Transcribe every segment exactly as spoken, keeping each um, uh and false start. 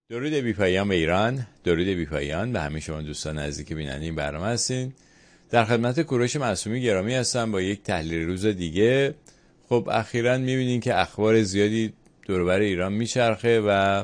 درود بی پایان به ایران، درود بی پایان به همه شما دوستان عزیزی که بیننده این برنامه هستین. در خدمت کوروش معصومی گرامی هستم با یک تحلیل روز دیگه. خب اخیراً میبینین که اخبار زیادی دور و بر ایران میچرخه و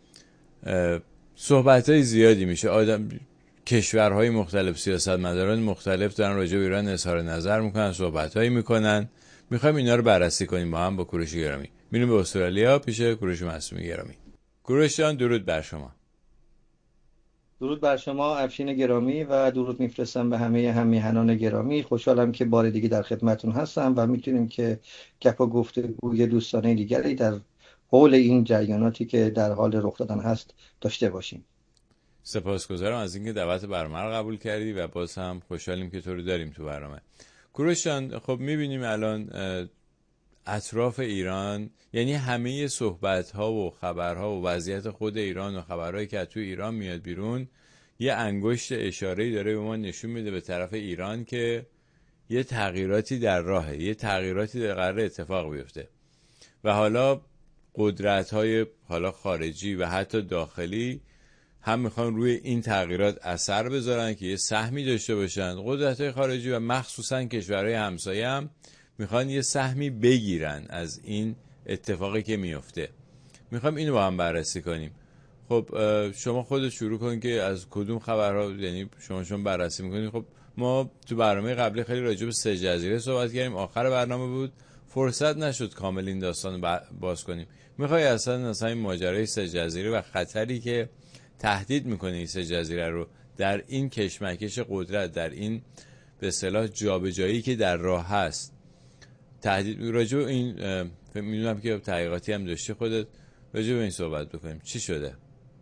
صحبت‌های زیادی میشه. آدم کشورهای مختلف، سیاستمداران مختلف دارن راجع به ایران اظهار نظر میکنن، صحبت‌هایی میکنن. میخوایم اینا رو بررسی کنیم با هم با کوروش گرامی. میریم به استرالیا پیش کوروش معصومی گرامی. کوروش جان درود بر شما. درود بر شما افشین گرامی و درود میفرستم به همه همیهنان گرامی. خوشحالم که بار دیگه در خدمتون هستم و میتونیم که گپ و گفتگوی دوستانه دیگری در حول این جریاناتی که در حال رخ دادن هست داشته باشیم. سپاسگزارم از اینکه دعوت برنامه رو قبول کردی و باز هم خوشحالیم که تو رو داریم تو برنامه. کوروش جان، خب میبینیم الان اطراف ایران، یعنی همه صحبت ها و خبرها و وضعیت خود ایران و خبرهایی که تو ایران میاد بیرون یه انگشت اشاره‌ای داره به ما نشون میده به طرف ایران که یه تغییراتی در راهه، یه تغییراتی در قرار اتفاق بیفته و حالا قدرت‌های حالا خارجی و حتی داخلی هم میخوان روی این تغییرات اثر بذارن که یه سهمی داشته باشن. قدرت‌های خارجی و مخصوصا کشورهای همسایه هم میخوان یه سهمی بگیرن از این اتفاقی که میفته. میخوام اینو با هم بررسی کنیم. خب شما خودت شروع کن که از کدوم خبرها، یعنی شما شما بررسی میکنید. خب ما تو برنامه قبلی خیلی راجع به سه جزیره صحبت کردیم، آخر برنامه بود، فرصت نشد کامل این داستان رو باز کنیم. میخوای اصلا اصلا این ماجرای سه جزیره و خطری که تهدید میکنه این سه جزیره رو در این کشمکش قدرت، در این به اصطلاح جابجایی که در راه هست، تهدید راجع به این میدونم که تحقیقاتی هم داشتی خودت، راجع به این صحبت بکنیم. چی شده؟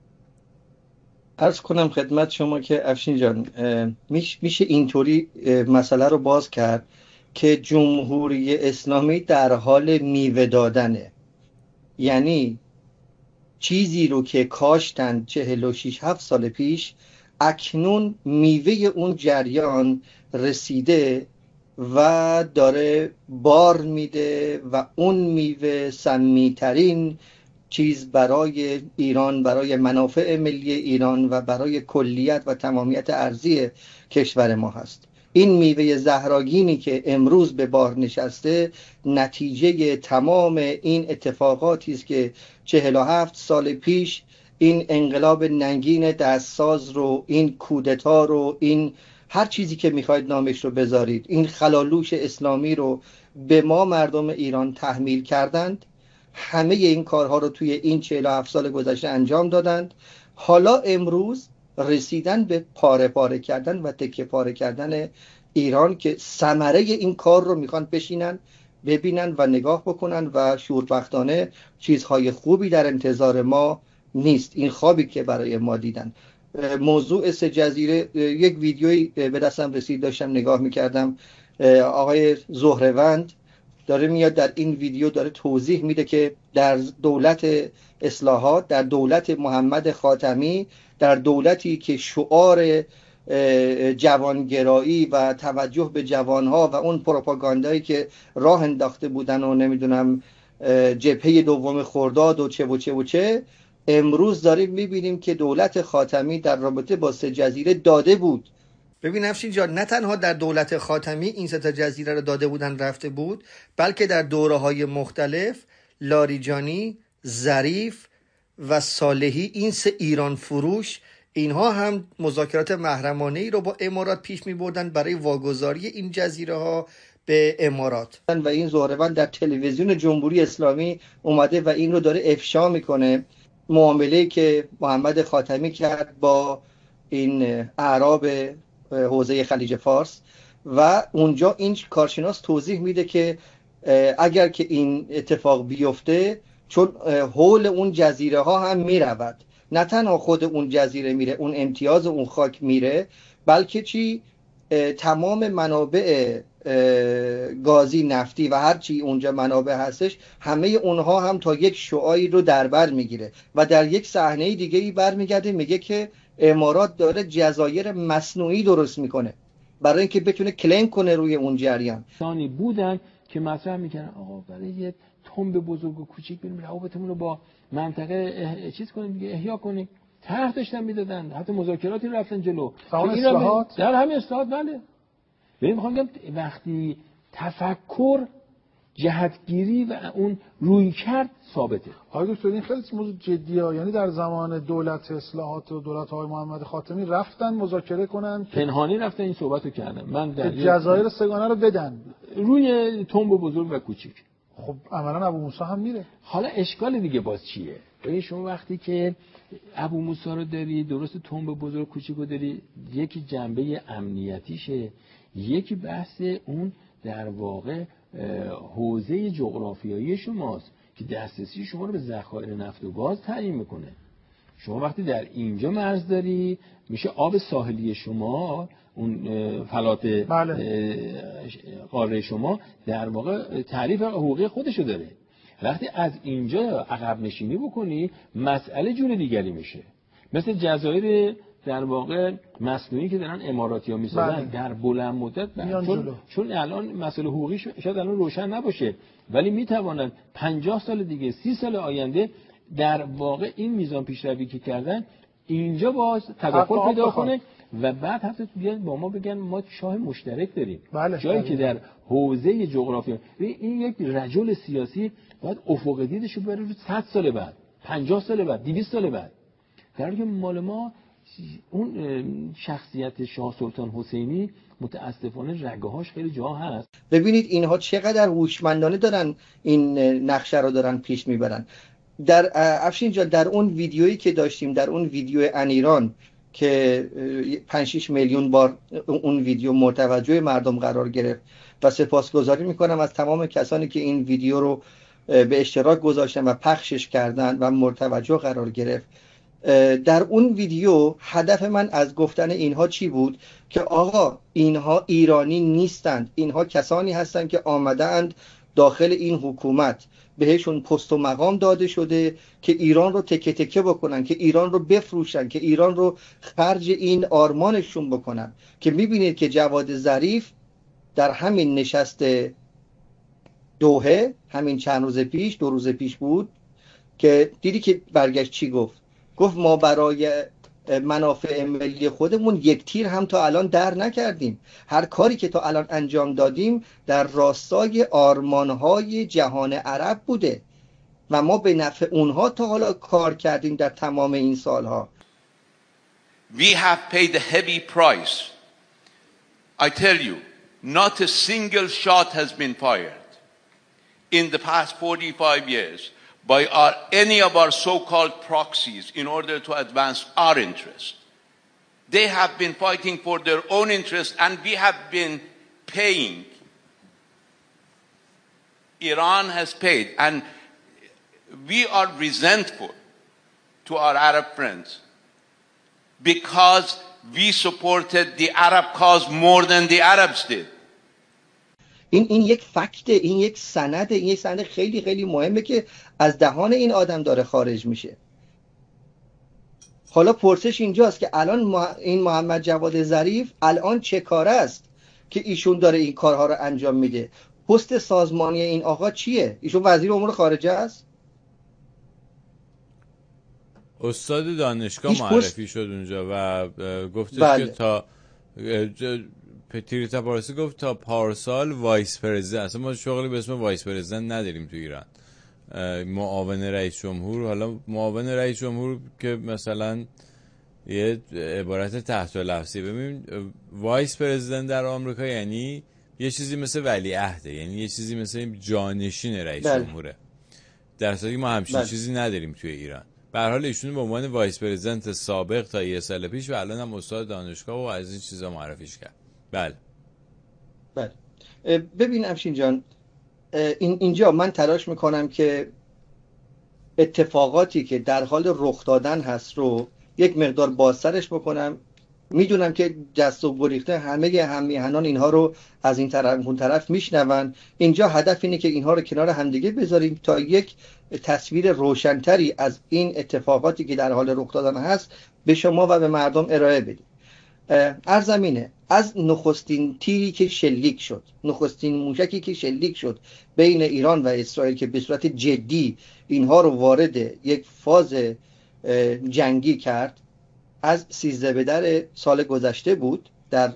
عرض کنم خدمت شما که افشین جان، میشه اینطوری مسئله رو باز کرد که جمهوری اسلامی در حال میوه دادنه. یعنی چیزی رو که کاشتن چهل و شش هفت سال پیش، اکنون میوه اون جریان رسیده و داره بار میده و اون میوه سمی‌ترین چیز برای ایران، برای منافع ملی ایران و برای کلیت و تمامیت ارضی کشور ما هست. این میوه زهراگینی که امروز به بار نشسته نتیجه تمام این اتفاقاتی است که چهل و هفت سال پیش این انقلاب ننگین دستساز رو، این کودتا رو، این هر چیزی که میخواید نامش رو بذارید، این خلالوش اسلامی رو به ما مردم ایران تحمیل کردند. همه این کارها رو توی این چهل و هفت سال گذشته انجام دادند. حالا امروز رسیدن به پاره پاره کردن و تکه پاره کردن ایران که ثمره این کار رو میخوان بشینن ببینن و نگاه بکنن و شوربختانه چیزهای خوبی در انتظار ما نیست. این خوابی که برای ما دیدن. موضوع سه جزیره، یک ویدیویی به دستم رسید، داشتم نگاه میکردم، آقای زهره‌وند داره میاد در این ویدیو داره توضیح میده که در دولت اصلاحات، در دولت محمد خاتمی، در دولتی که شعار جوانگرایی و توجه به جوانها و اون پروپاگاندایی که راه انداخته بودن و نمیدونم جبهه دوم خرداد و چه و چه و چه، امروز داریم میبینیم که دولت خاتمی در رابطه با سه جزیره داده بود. ببین افشین جان، نه تنها در دولت خاتمی این سه تا جزیره رو داده بودن رفته بود، بلکه در دوره‌های مختلف لاریجانی، ظریف و صالحی، این سه ایران فروش، اینها هم مذاکرات محرمانه‌ای رو با امارات پیش می‌بردن برای واگذاری این جزیره ها به امارات. و این زهره‌وند در تلویزیون جمهوری اسلامی اومده و این رو داره افشا میکنه، معامله‌ای که محمد خاتمی کرد با این اعراب حوزه خلیج فارس. و اونجا این کارشناس توضیح میده که اگر که این اتفاق بیفته، چون حول اون جزیره ها هم میرود، نه تنها خود اون جزیره میره، اون امتیاز اون خاک میره، بلکه چی تمام منابع گازی، نفتی و هر چی اونجا منابع هستش، همه اونها هم تا یک شعاعی رو در بر میگیره و در یک صحنه دیگه ای برمیگرده میگه که امارات داره جزایر مصنوعی درست میکنه برای اینکه بتونه کلیم کنه روی اون جریان. ثانی بودن که مطرح میکنن آقا برای یه تنب بزرگ و کوچیک بریم روابطمون رو با منطقه چیز کنیم دیگه، احیا کنیم. طرح داشتن میدادن، حتی مذاکراتی رفتن جلو. اصلاحات در همین اصلاحات بله. ببین میخوام بگم وقتی تفکر، جهتگیری و اون روی کرد ثابته. آقای دکتر این خیلی موضوع جدیه، یعنی در زمان دولت اصلاحات و دولت آقای محمد خاتمی رفتن مذاکره کنن، پنهانی رفتن این صحبتو کردن، من در جزایر سگانه رو بدن روی تنب بزرگ و کوچیک. خب عملاً ابو موسی هم میره. حالا اشکال دیگه باز چیه؟ ببین شما وقتی که ابو موسی رو داری، درست تنب بزرگ کوچیک رو داری، یکی جنبه امنیتیشه، یکی بحث اون در واقع حوزه جغرافیایی شماست که دسترسی شما رو به ذخایر نفت و گاز تعیین میکنه. شما وقتی در اینجا مرز داری، میشه آب ساحلی شما، اون فلات قاره شما در واقع تعریف حقوقی خودشو داره. وقتی از اینجا عقب نشینی بکنی، مسئله جور دیگری میشه. مثل جزایر در واقع مصنوعی که دارن اماراتی‌ها میسازن در بلند مدت، چون چون الان مسئله حقوقی شاید الان روشن نباشه، ولی میتوانن پنجاه سال دیگه، سی سال آینده در واقع این میزان پیشروی که کردن اینجا باز تداخل پیدا کنه و بعد حتی بیان با ما بگن ما شاه مشترک داریم. بله، جایی بله. که در حوزه جغرافیا این یک رجل سیاسی باید افق دیدش رو بره رو صد سال بعد، پنجاه سال بعد، دویست سال بعد. در حالی که مال ما اون شخصیت شاه سلطان حسینی متاسفانه رگه‌هاش خیلی جا هست. ببینید اینها چقدر هوشمندانه دارن این نقشه رو دارن پیش میبرن. در افشین جان در اون ویدیویی که داشتیم، در اون ویدیو انیران که پنج شش میلیون بار اون ویدیو متوجه مردم قرار گرفت و سپاسگزاری میکنم از تمام کسانی که این ویدیو رو به اشتراک گذاشتن و پخشش کردن و متوجه قرار گرفت. در اون ویدیو هدف من از گفتن اینها چی بود؟ که آقا اینها ایرانی نیستند، اینها کسانی هستند که آمدند داخل این حکومت، بهشون پست و مقام داده شده که ایران رو تکه تکه بکنن، که ایران رو بفروشن، که ایران رو خرج این آرمانشون بکنن. که میبینید که جواد ظریف در همین نشست دوحه همین چند روز پیش، دو روز پیش بود، که دیدی که برگشت چی گفت؟ گفت ما برای منافع ملی خودمون یک تیر هم تا الان در نکردیم. هر کاری که تا الان انجام دادیم در راستای آرمانهای جهان عرب بوده و ما به نفع اونها تا حالا کار کردیم در تمام این سالها. We have paid a heavy price. I tell you, not a single shot has been fired in the past forty-five years by our, any of our so-called proxies in order to advance our interest. They have been fighting for their own interest, and we have been paying. Iran has paid, and we are resentful to our Arab friends because we supported the Arab cause more than the Arabs did. این این یک فکته، این یک سنده، این یک سند خیلی خیلی مهمه که از دهان این آدم داره خارج میشه. حالا پرسش اینجاست که الان این محمد جواد ظریف الان چه کاره است که ایشون داره این کارها رو انجام میده؟ پست سازمانی این آقا چیه؟ ایشون وزیر امور خارجه است؟ استاد دانشگاه معرفی شد اونجا و گفتش بله. که تا پتریتا پارسی گفت تا پارسال وایس پرزیدنت، اصلا ما شغلی به اسم وایس پرزیدنت نداریم تو ایران، معاون رئیس جمهور. حالا معاون رئیس جمهور که مثلا یه عبارت تحت لفظی، ببین وایس پرزیدنت در آمریکا یعنی یه چیزی مثل ولیعهده، یعنی یه چیزی مثل جانشین رئیس بله. جمهوره، در صورتی ما همچین بله. چیزی نداریم توی ایران. به هر حال ایشون به عنوان وایس پرزیدنت سابق تا یه سال پیش و الان هم استاد دانشگاه و از این چیزا معرفیش کرد. بله بله. ببین افشین جان، این اینجا من تلاش میکنم که اتفاقاتی که در حال رخ دادن هست رو یک مقدار بازسرش بکنم. میدونم که دست و گریخته همه هممیهنان اینها رو از این طرف اون طرف میشنون. اینجا هدف اینه که اینها رو کنار همدیگه بذاریم تا یک تصویر روشنتری از این اتفاقاتی که در حال رخ دادن هست به شما و به مردم ارائه بدیم. ارزمینه از نخستین تیری که شلیک شد، نخستین موشکی که شلیک شد بین ایران و اسرائیل که به صورت جدی اینها رو وارد یک فاز جنگی کرد، از سیزده بدر سال گذشته بود، در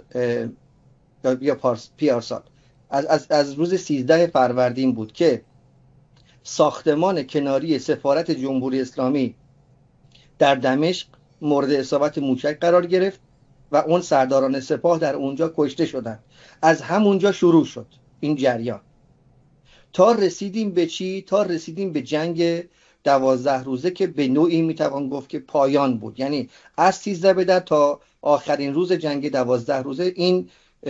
یا پیارسال از, از, از روز سیزده فروردین بود که ساختمان کناری سفارت جمهوری اسلامی در دمشق مورد اصابت موشک قرار گرفت و اون سرداران سپاه در اونجا کشته شدند. از همونجا شروع شد این جریان تا رسیدیم به چی؟ تا رسیدیم به جنگ دوازده روزه که به نوعی میتوان گفت که پایان بود. یعنی از سیزده بدر تا آخرین روز جنگ دوازده روزه این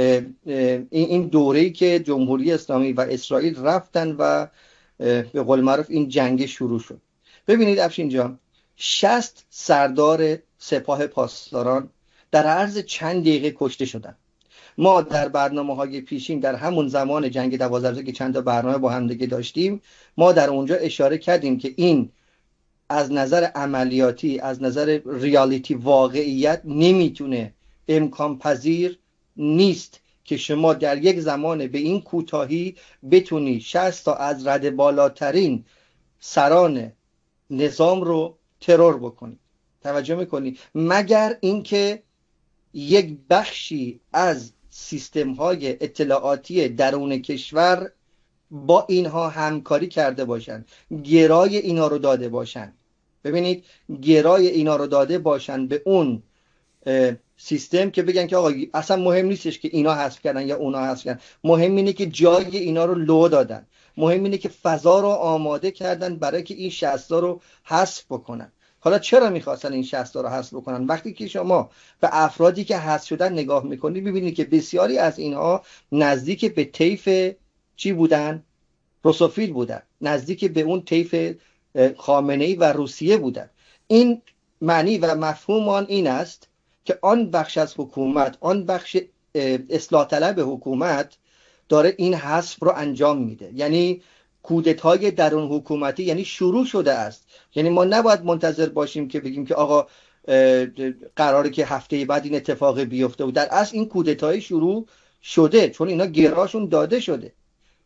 این دوره‌ای که جمهوری اسلامی و اسرائیل رفتن و به قول معروف این جنگ شروع شد. ببینید افشین جان، شصت سردار سپاه پاسداران در عرض چند دقیقه کشته شدند. ما در برنامه‌های پیشین در همون زمان جنگ دوازده روزه که چند تا برنامه با هم دیگه داشتیم، ما در اونجا اشاره کردیم که این از نظر عملیاتی، از نظر ریالیتی، واقعیت نمیتونه، امکان پذیر نیست که شما در یک زمان به این کوتاهی بتونی شصت تا از رده بالاترین سران نظام رو ترور بکنی. توجه میکنی؟ مگر اینکه یک بخشی از سیستم های اطلاعاتی درون کشور با اینها همکاری کرده باشن، گرای اینا رو داده باشن. ببینید، گرای اینا رو داده باشن به اون سیستم که بگن که آقا اصلا مهم نیستش که اینا حذف کردن یا اونا حذف کردن، مهم اینه که جای اینا رو لو دادن، مهم اینه که فضا رو آماده کردن برای که این شصت تا رو حذف بکنن. حالا چرا میخواستن این شصت تا رو حذف بکنن؟ وقتی که شما به افرادی که حذف شدن نگاه میکنید ببینید که بسیاری از اینها نزدیک به طیف چی بودن؟ روسوفیل بودن، نزدیک به اون طیف خامنه‌ای و روسیه بودن. این معنی و مفهوم آن این است که آن بخش از حکومت، آن بخش اصلاح طلب حکومت داره این حذف رو انجام میده. یعنی کودتای درون حکومتی یعنی شروع شده است. یعنی ما نباید منتظر باشیم که بگیم که آقا قراره که هفته بعد این اتفاق بیفته و در اصل این کودتای شروع شده، چون اینا گراشون داده شده.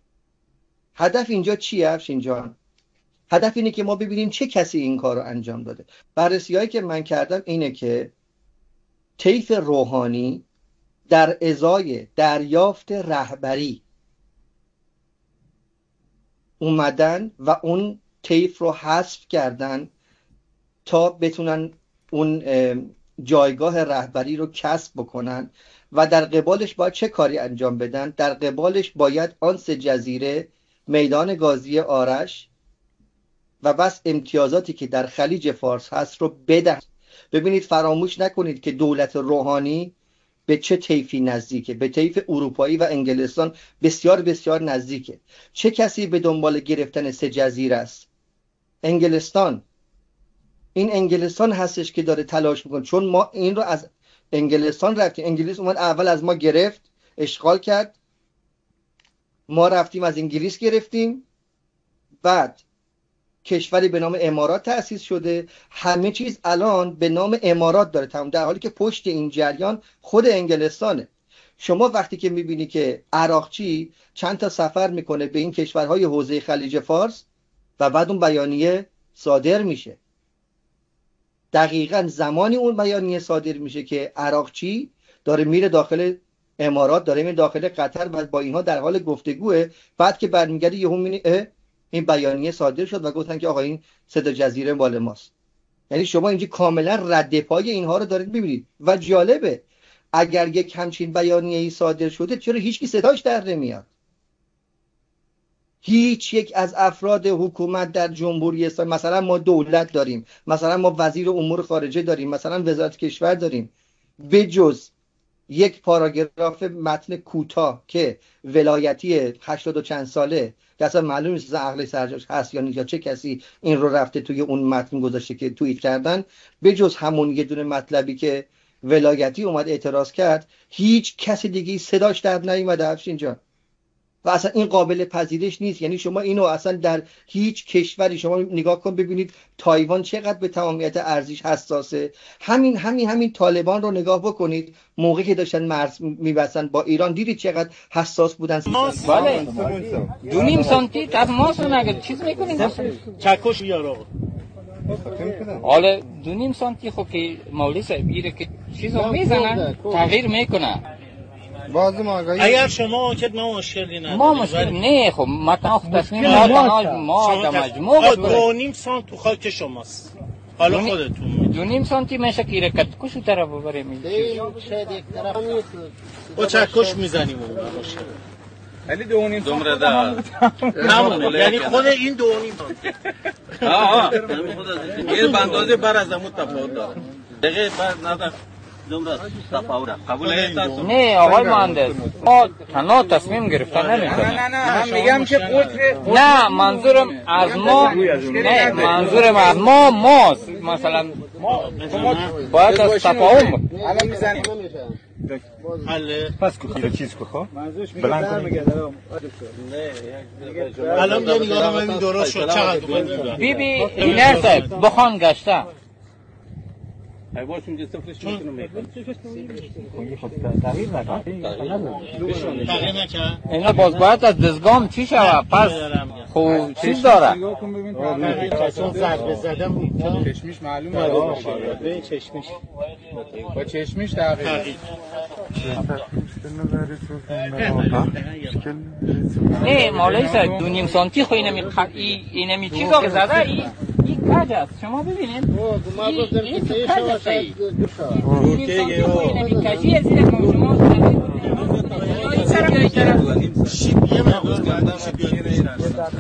هدف اینجا چیه افشین جان؟ هدف اینه که ما ببینیم چه کسی این کار رو انجام داده. بررسی‌هایی که من کردم اینه که طیف روحانی در ازای دریافت رهبری اومدن و اون طیف رو حذف کردن تا بتونن اون جایگاه رهبری رو کسب بکنن و در قبالش باید چه کاری انجام بدن؟ در قبالش باید آن سه جزیره، میدان گازی آرش و بس امتیازاتی که در خلیج فارس هست رو بدن. ببینید، فراموش نکنید که دولت روحانی به چه طیفی نزدیکه، به طیف اروپایی و انگلستان بسیار بسیار نزدیکه. چه کسی به دنبال گرفتن سه جزیره است؟ انگلستان. این انگلستان هستش که داره تلاش میکنه، چون ما این رو از انگلستان رفتیم. انگلیس اومد اول از ما گرفت، اشغال کرد، ما رفتیم از انگلیس گرفتیم، بعد کشوری به نام امارات تأسیس شده. همه چیز الان به نام امارات داره تمام، در حالی که پشت این جریان خود انگلستانه. شما وقتی که میبینی که عراقچی چند تا سفر میکنه به این کشورهای حوزه خلیج فارس و بعد اون بیانیه صادر میشه، دقیقاً زمانی اون بیانیه صادر میشه که عراقچی داره میره داخل امارات، داره میره داخل قطر و با اینها در حال گفتگوه. بعد که برمیگرده یهو میبینی این بیانیه صادر شد و گفتن که آقا این سه تا جزیره مال ماست. یعنی شما اینجا کاملا رد پای اینها رو دارید میبینید. و جالبه اگر یک همچین بیانیه‌ای صادر شده چرا هیچکی صداش در نمیاد؟ هیچ یک از افراد حکومت در جمهوری اسلامی، مثلا ما دولت داریم، مثلا ما وزیر امور خارجه داریم، مثلا وزارت کشور داریم، بجز یک پاراگراف متن کوتاه که ولایتی هشتاد و چند ساله که اصلا معلوم نیست عقل سرجاش هست یا یا چه کسی این رو رفته توی اون متن گذاشته که توییت کردن، بجز همون یه دونه مطلبی که ولایتی اومد اعتراض کرد، هیچ کسی دیگه صداش در نیومده افشین جان. و اصلا این قابل پذیرش نیست. یعنی شما اینو اصلا در هیچ کشوری شما نگاه کن ببینید تایوان چقدر به تمامیت ارزش حساسه. همین همین همین طالبان رو نگاه بکنید، موقعی که داشتن مرز می‌بستن با ایران دیدید چقدر حساس بودن. بله دو نیم سانتی از ماست مگه چیز میکنین چکش بیارو حالا دو نیم سانتی خب که مولوی صاحب ایره که چیزو میزنن تغییر میکنه. بازم آقای اگر شما که ما مشکلی نداریم ما مشکل نه خب ما تنها تصمیم ما تنها ما در مجموع دو نیم سانت تو خاک شماست. حالا خودتون دو نیم سانتی میشه که ایره کت کشو طرف ببریم شاید یک طرف با چکش میزنیم اون باشه ولی دو نیم دومره ده همونه یعنی خود این دو نیم ها ها یه بندازه بر از همون تفاوت داره دقیقه بعد نظر دومره تفاوت قبول هستید نه آقای مهندس ما تنها تصمیم گرفتن نمیکنیم. نه نه نه من میگم که قطر نه منظورم از ما نه منظورم از ما ماست مثلا ما باید از تفاهم الان میزنیم حله پس کو چیز کو خب بلند میگه الان بیا نگاه کنم ببین درست شد چقدر بی بی اینر صاحب بخوان گشته چون اینا باز باید از دزگام چی شود پس خوب چیز داره چون ضربه زدم چشمیش معلومه به چشمیش با چشمیش دقیقا نه مولوی صاحب دو نیم سانتی خو اینمی اینمی چیزا که زده این این کج است شما ببینید این تو کج است این دو نیم سانتی خو اینمی کجی از این که شما این سر بیایی طرف شیب یه مقدار گردم شیب بیایی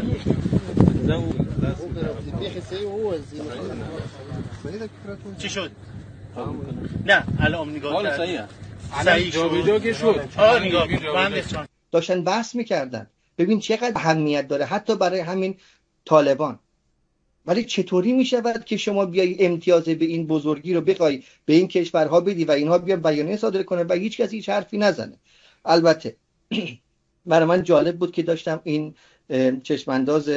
چی شد؟ نه الان نگاه کرد صحیحه صحیح شد که شد آه نگاه کن داشتن بحث میکردن ببین چقدر اهمیت داره حتی برای همین طالبان. ولی چطوری میشود که شما بیای امتیاز به این بزرگی رو بخوای به این کشورها بدی و اینها بیان بیانیه صادر کنه و هیچ کسی هیچ حرفی نزنه؟ البته برای من جالب بود که داشتم این چشمانداز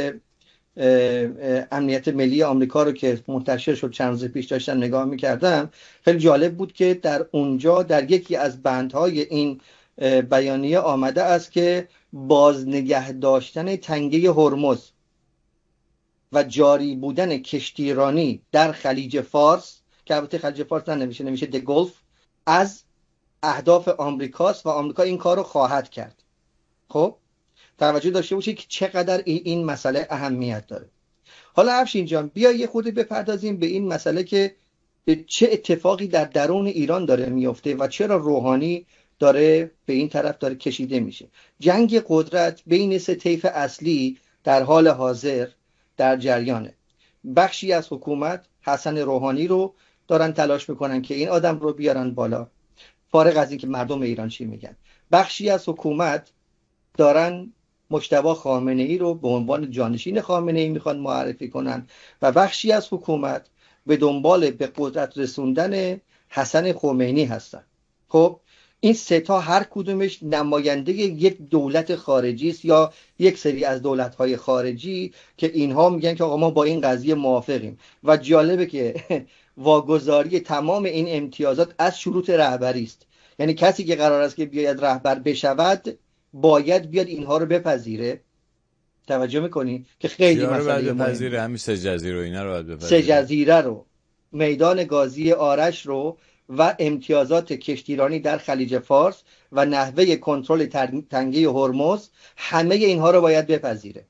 امنیت ملی آمریکا رو که منتشر شد چند روز پیش داشتم نگاه میکردم. خیلی جالب بود که در اونجا در یکی از بندهای این بیانیه آمده است که بازنگه داشتن تنگه هرمز و جاری بودن کشتیرانی در خلیج فارس که البته خلیج فارس نمیشه نمیشه د گلف از اهداف آمریکاست و آمریکا این کار رو خواهد کرد. خب توجه داشته باشید که چقدر این, این مسئله اهمیت داره. حالا افشین جان بیا یه خورده بپردازیم به این مسئله که چه اتفاقی در درون ایران داره میفته و چرا روحانی داره به این طرف داره کشیده میشه. جنگ قدرت بین سه طیف اصلی در حال حاضر در جریانه. بخشی از حکومت حسن روحانی رو دارن تلاش میکنن که این آدم رو بیارن بالا، فارغ از این که مردم ایران چی میگن. بخشی از حکومت دارن مجتبی خامنه ای رو به عنوان جانشین خامنه ای میخوان معرفی کنن و بخشی از حکومت به دنبال به قدرت رسوندن حسن خمینی هستن. خب این سه تا هر کدومش نماینده یک دولت خارجی است یا یک سری از دولت‌های خارجی که اینها میگن که آقا ما با این قضیه موافقیم. و جالبه که واگذاری تمام این امتیازات از شروط رهبری است. یعنی کسی که قرار است که بیاید رهبر بشود باید بیاد اینها رو بپذیره. توجه میکنی که خیلی مسئله بپذیره. همین سه جزیره رو اینا رو باید بپذیره. سه جزیره رو، میدان گازی آرش رو و امتیازات کشتیرانی در خلیج فارس و نحوه کنترل تنگه هرمز، همه اینها رو باید بپذیره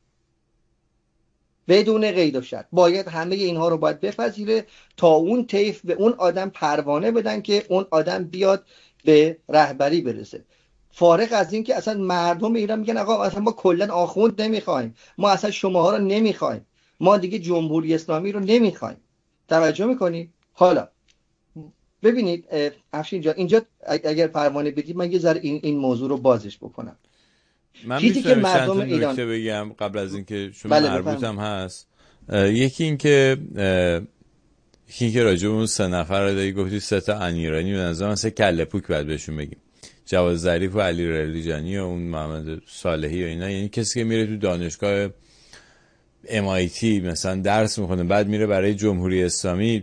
بدون قید و شرط. باید همه اینها رو باید بپذیره تا اون طیف به اون آدم پروانه بدن که اون آدم بیاد به رهبری برسه. فارغ از این که اصلا مردم ایران میگن آقا اصلا ما کلا آخوند نمیخوایم، ما اصلا شماها رو نمیخوایم، ما دیگه جمهوری اسلامی رو نمیخوایم. توجه میکنی؟ حالا ببینید افشین جان اینجا اگر پروانه بدید من یه ذره این این موضوع رو بازش بکنم. من میتونم چند تا نکته بگم قبل از اینکه شما بله مربوطم هست. یکی این که یکی این که راجع به اون سه نفر رو داری گفتی سه تا انیرانی به نظر من سه کله پوک باید بهشون بگیم. جواد ظریف و علی رلیجانی و اون محمد صالحی و اینا، یعنی کسی که میره تو دانشگاه ام آی تی مثلا درس میکنه بعد میره برای جمهوری اسلامی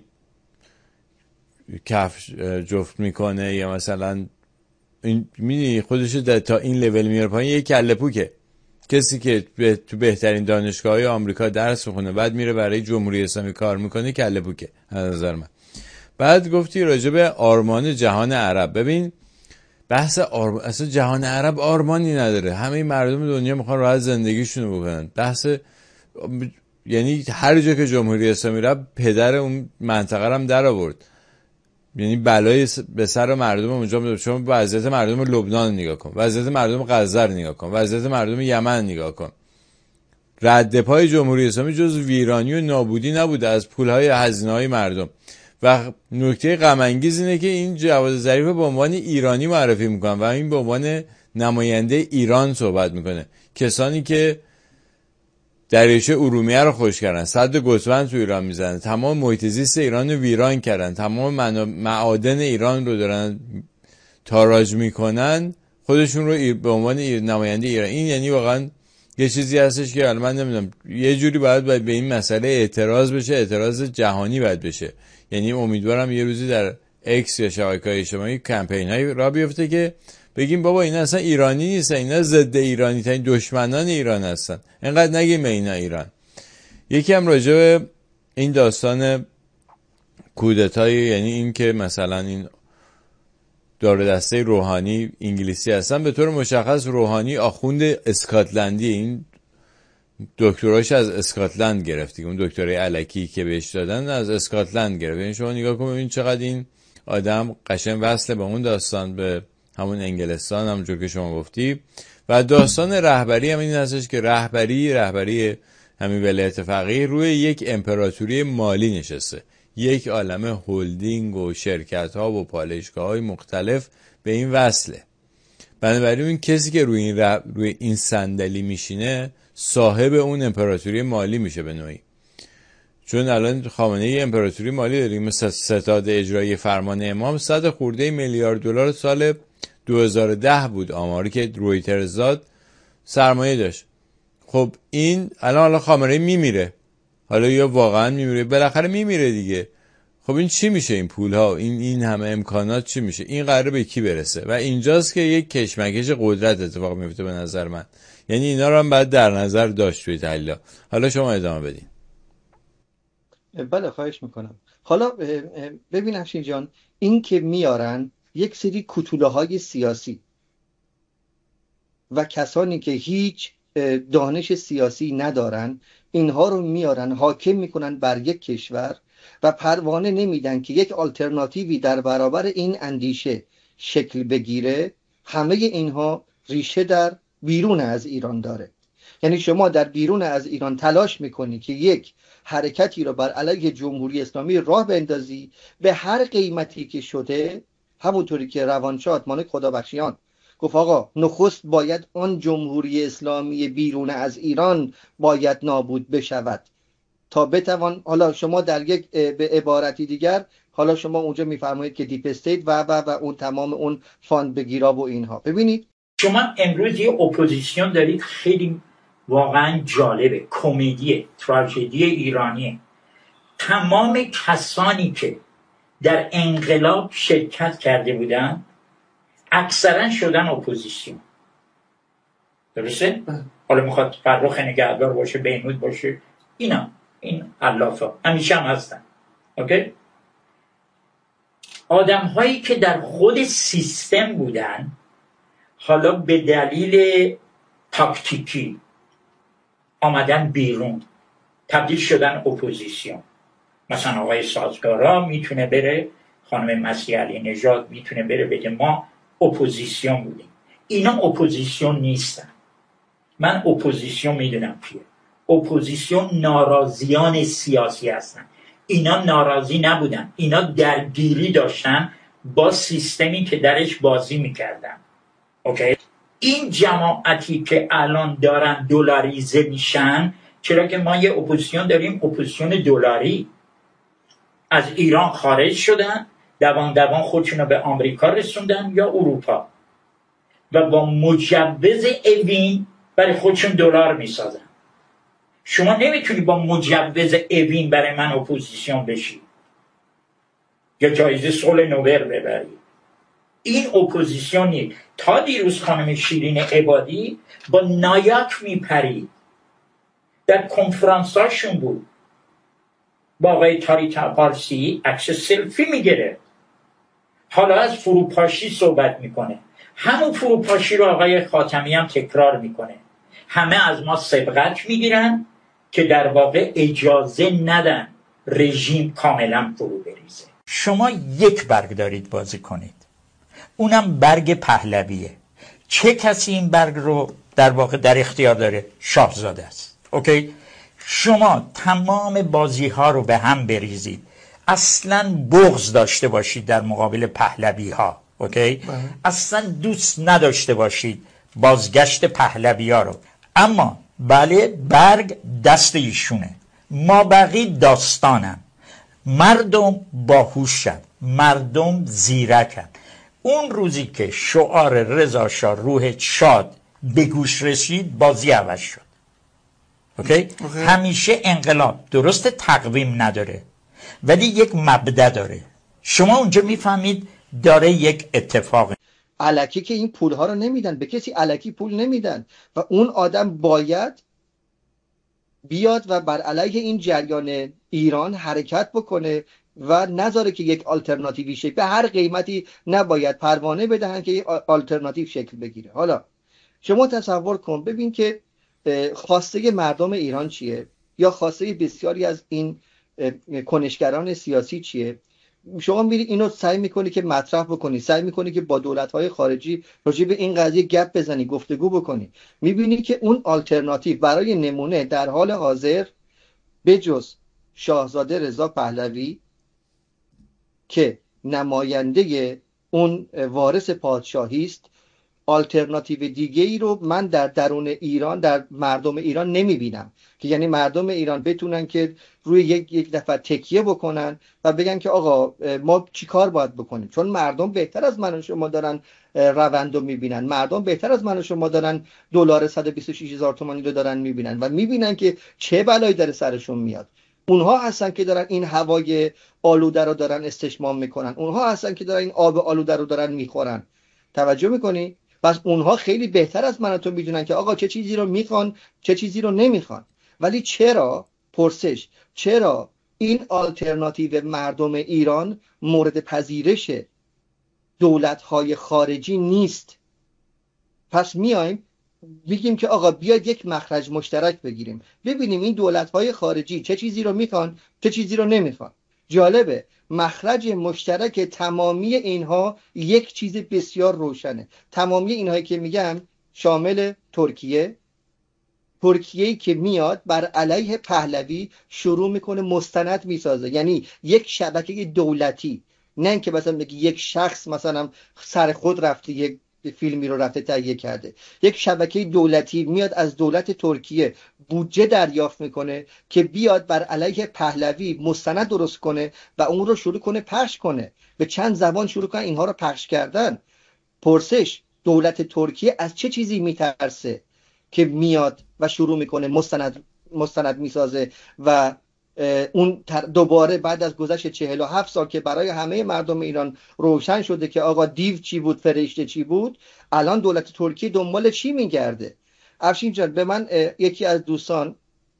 کف جفت میکنه یا مثلا این میدونی خودش تا این لول میاره پایین، یک کله پوکه. کسی که تو بهترین دانشگاه‌های آمریکا درس میخونه بعد میره برای جمهوری اسلامی کار میکنه، کله پوکه از نظر من. بعد گفتی راجع به آرمان جهان عرب. ببین بحث آرمان، اصلا جهان عرب آرمانی نداره، همه مردم دنیا میخوان راحت زندگیشونو بکنن. بحث یعنی هر جا که جمهوری اسلامی رفت پدر اون منطقه رو هم در آورد، یعنی بلای به سر مردم اونجا میاد. شما وضعیت مردم لبنان نگاه کن، وضعیت مردم غزه نگاه کن، وضعیت مردم یمن نگاه کن. رد پای جمهوری اسلامی جز ویرانی و نابودی نبوده از پولهای هزینه‌های مردم. و نکته غم انگیز اینه که این جواد ظریف به عنوان ایرانی معرفی میکنن و این به عنوان نماینده ایران صحبت میکنه. کسانی که دریاچه ارومیه رو خوش کردن، سد گوسفند تو ایران میزنن، تمام محیط زیست ایران رو ویران کردن، تمام معادن ایران رو دارن تاراج میکنن، خودشون رو به عنوان نماینده ایران. این یعنی واقعا یه چیزی هستش که من نمیدونم، یه جوری باید, باید به این مسئله اعتراض بشه، اعتراض جهانی باید بشه. یعنی امیدوارم یه روزی در اکس یا شبکه‌های اجتماعی کمپین هایی را بیفته که بگیم بابا اینا اصلا ایرانی نیستن، اینا ضد ایرانی ترین دشمنان ایران هستن، اینقدر نگیم به اینا ایران. یکی هم راجع به این داستان کودتای، یعنی این که مثلا این دار دسته روحانی انگلیسی هستن، به طور مشخص روحانی آخوند اسکاتلندی، این دکتراش از اسکاتلند گرفتی، اون دکترای الکی که بهش دادن از اسکاتلند گرفت. یعنی شما نگاه کنید ببین چقدر این آدم قشنگ وصله به اون داستان، به همون انگلستان همونجور که شما گفتی. و داستان رهبری هم این هستش که رهبری رهبری همین ولایت فقیه روی یک امپراتوری مالی نشسته، یک عالمه هلدینگ و شرکت ها و پالایشگاه های مختلف به این وصله. بنابراین این کسی که روی این, ر... روی این صندلی میشینه صاحب اون امپراتوری مالی میشه به نوعی. چون الان خامنه ای امپراتوری مالی داریم، مثل ستاد اجرایی فرمان امام صد خورده میلیارد دلار سال دو هزار و ده بود آماری که رویترز داد سرمایه داشت. خب این الان حالا خامنه میمیره، حالا یا واقعا میمیره، بالاخره میمیره دیگه. خب این چی میشه؟ این پول ها، این این همه امکانات چی میشه؟ این قراره به کی برسه؟ و اینجاست که یک کشمکش قدرت اتفاق میفته به نظر من. یعنی اینا رو هم باید در نظر داشت توی تحلیل. حالا شما ادامه بدین. بله خواهش میکنم. حالا ببین افشین جان، این که میارن یک سری کتوله های سیاسی و کسانی که هیچ دانش سیاسی ندارن، اینها رو میارن حاکم میکنن بر یک کشور و پروانه نمیدن که یک آلترناتیوی در برابر این اندیشه شکل بگیره. همه اینها ریشه در بیرون از ایران داره. یعنی شما در بیرون از ایران تلاش میکنی که یک حرکتی رو بر علیه جمهوری اسلامی راه بندازی به هر قیمتی که شده، همونطوری که روانشاد مالک خدابخشیان گفت آقا نخست باید آن جمهوری اسلامی بیرون از ایران باید نابود بشود تا بتوان. حالا شما در یک به عبارتی دیگر، حالا شما اونجا میفرمایید که دیپ استیت و و و اون تمام اون فاند بگیرا و اینها. ببینید شما امروز یه اپوزیسیون دارید خیلی واقعا جالبه، کمدیه، تراژدی ایرانیه. تمام کسانی که در انقلاب شرکت کرده بودن اکثرا شدن اپوزیسیون. درسته؟ حالا میخواد فرخ نگهدار باشه، بهنود باشه، اینا این علافا همیشه هم هستن. اوکی؟ آدم هایی که در خود سیستم بودن حالا به دلیل تاکتیکی آمدن بیرون، تبدیل شدن اپوزیسیون. مثلا آقای سازگارا میتونه بره، خانم مسیح علی نژاد میتونه بره بگه ما اپوزیسیون بودیم. اینا اپوزیسیون نیستن. من اپوزیسیون میدونم کیه. اپوزیسیون ناراضیان سیاسی هستن. اینا ناراضی نبودن، اینا درگیری داشتن با سیستمی که درش بازی میکردن. اوکی؟ این جماعتی که الان دارن دلاریزه میشن، چرا که ما یه اپوزیسیون داریم، اپوزیسیون دلاری، از ایران خارج شدن، دوان دوان خودشون رو به آمریکا رسوندن یا اروپا. و با مجوز اوین برای خودشون دلار میسازن. شما نمیتونی با مجوز اوین برای من اپوزیسیون بشی یا جایزه صلح نوبل ببری. این اپوزیسیون نیست. تا دیروز خانم شیرین عبادی با نایاک میپرید، در کنفرانس هاشون بود، با آقای تاریک پارسی عکس سلفی میگیره. حالا از فروپاشی صحبت میکنه. همون فروپاشی رو آقای خاتمی هم تکرار میکنه. همه از ما سبقت میگیرن که در واقع اجازه ندن رژیم کاملا فرو بریزه. شما یک برگ دارید بازی کنید، اونم برگ پهلویه. چه کسی این برگ رو در واقع در اختیار داره؟ شاهزاده است. اوکی؟ شما تمام بازی ها رو به هم بریزید، اصلا بغض داشته باشید در مقابل پهلوی ها. اوکی؟ اصلا دوست نداشته باشید بازگشت پهلوی ها رو، اما بله برگ دست ایشونه. ما بقی داستانم. مردم باهوشن، مردم زیرکن. اون روزی که شعار رضا شاه روح شاد به گوش رسید، بازی عوض شد. اوکی؟ اوکی؟ همیشه انقلاب درست تقویم نداره ولی یک مبدأ داره. شما اونجا میفهمید داره یک اتفاق. الکی که این پول ها رو نمیدن، به کسی الکی پول نمیدن و اون آدم باید بیاد و بر علیه این جریان ایران حرکت بکنه و نذاره که یک آلترناتیوی شکل، به هر قیمتی نباید پروانه بدهن که یک آلترناتیو شکل بگیره. حالا شما تصور کن، ببین که خواسته مردم ایران چیه یا خواسته بسیاری از این کنشگران سیاسی چیه. شما میری اینو سعی میکنی که مطرح بکنی، سعی میکنی که با دولت‌های خارجی راجع به این قضیه گپ بزنی، گفتگو بکنی. میبینی که اون آلترناتیو برای نمونه در حال حاضر بجز شاهزاده رضا پهلوی که نماینده اون وارث پادشاهی است، آلترناتیو دیگه ای رو من در درون ایران، در مردم ایران نمیبینم که یعنی مردم ایران بتونن که روی یک یک دفعه تکیه بکنن و بگن که آقا ما چی کار باید بکنیم، چون مردم بهتر از من و شما دارن روندو میبینن، مردم بهتر از من و شما دارن دلار صد و بیست و شش هزار تومانی رو دارن میبینن و میبینن که چه بلایی داره سرشون میاد. اونها هستن که دارن این هوای آلوده رو دارن استشمام میکنن، اونها هستن که دارن این آب آلوده رو دارن میخورن. توجه میکنی؟ پس اونها خیلی بهتر از من و تو میدونن که آقا چه چیزی رو میخوان، چه چیزی رو نمیخوان. ولی چرا، پرسش، چرا این آلترناتیو مردم ایران مورد پذیرش دولت‌های خارجی نیست؟ پس میایم میگیم که آقا بیاید یک مخرج مشترک بگیریم، ببینیم این دولت‌های خارجی چه چیزی رو میخوان، چه چیزی رو نمیخوان. جالبه، مخرج مشترک تمامی اینها یک چیز بسیار روشنه. تمامی اینهایی که میگم شامل ترکیه، ترکیه‌ای که میاد بر علیه پهلوی شروع میکنه مستند میسازه، یعنی یک شبکه دولتی، نه اینکه مثلا بگی یک شخص مثلا سر خود رفته یک فیلمی رو رفته تهیه کرده. یک شبکه دولتی میاد از دولت ترکیه بودجه دریافت میکنه که بیاد بر علیه پهلوی مستند درست کنه و اون رو شروع کنه پخش کنه، به چند زبان شروع کنه اینها رو پخش کردن. پرسش، دولت ترکیه از چه چیزی میترسه که میاد و شروع میکنه مستند مستند میسازه و اون دوباره بعد از گذشت چهل و هفت سال که برای همه مردم ایران روشن شده که آقا دیو چی بود، فرشته چی بود، الان دولت ترکیه دنبال چی میگرده؟ افشین جان، به من یکی از دوستان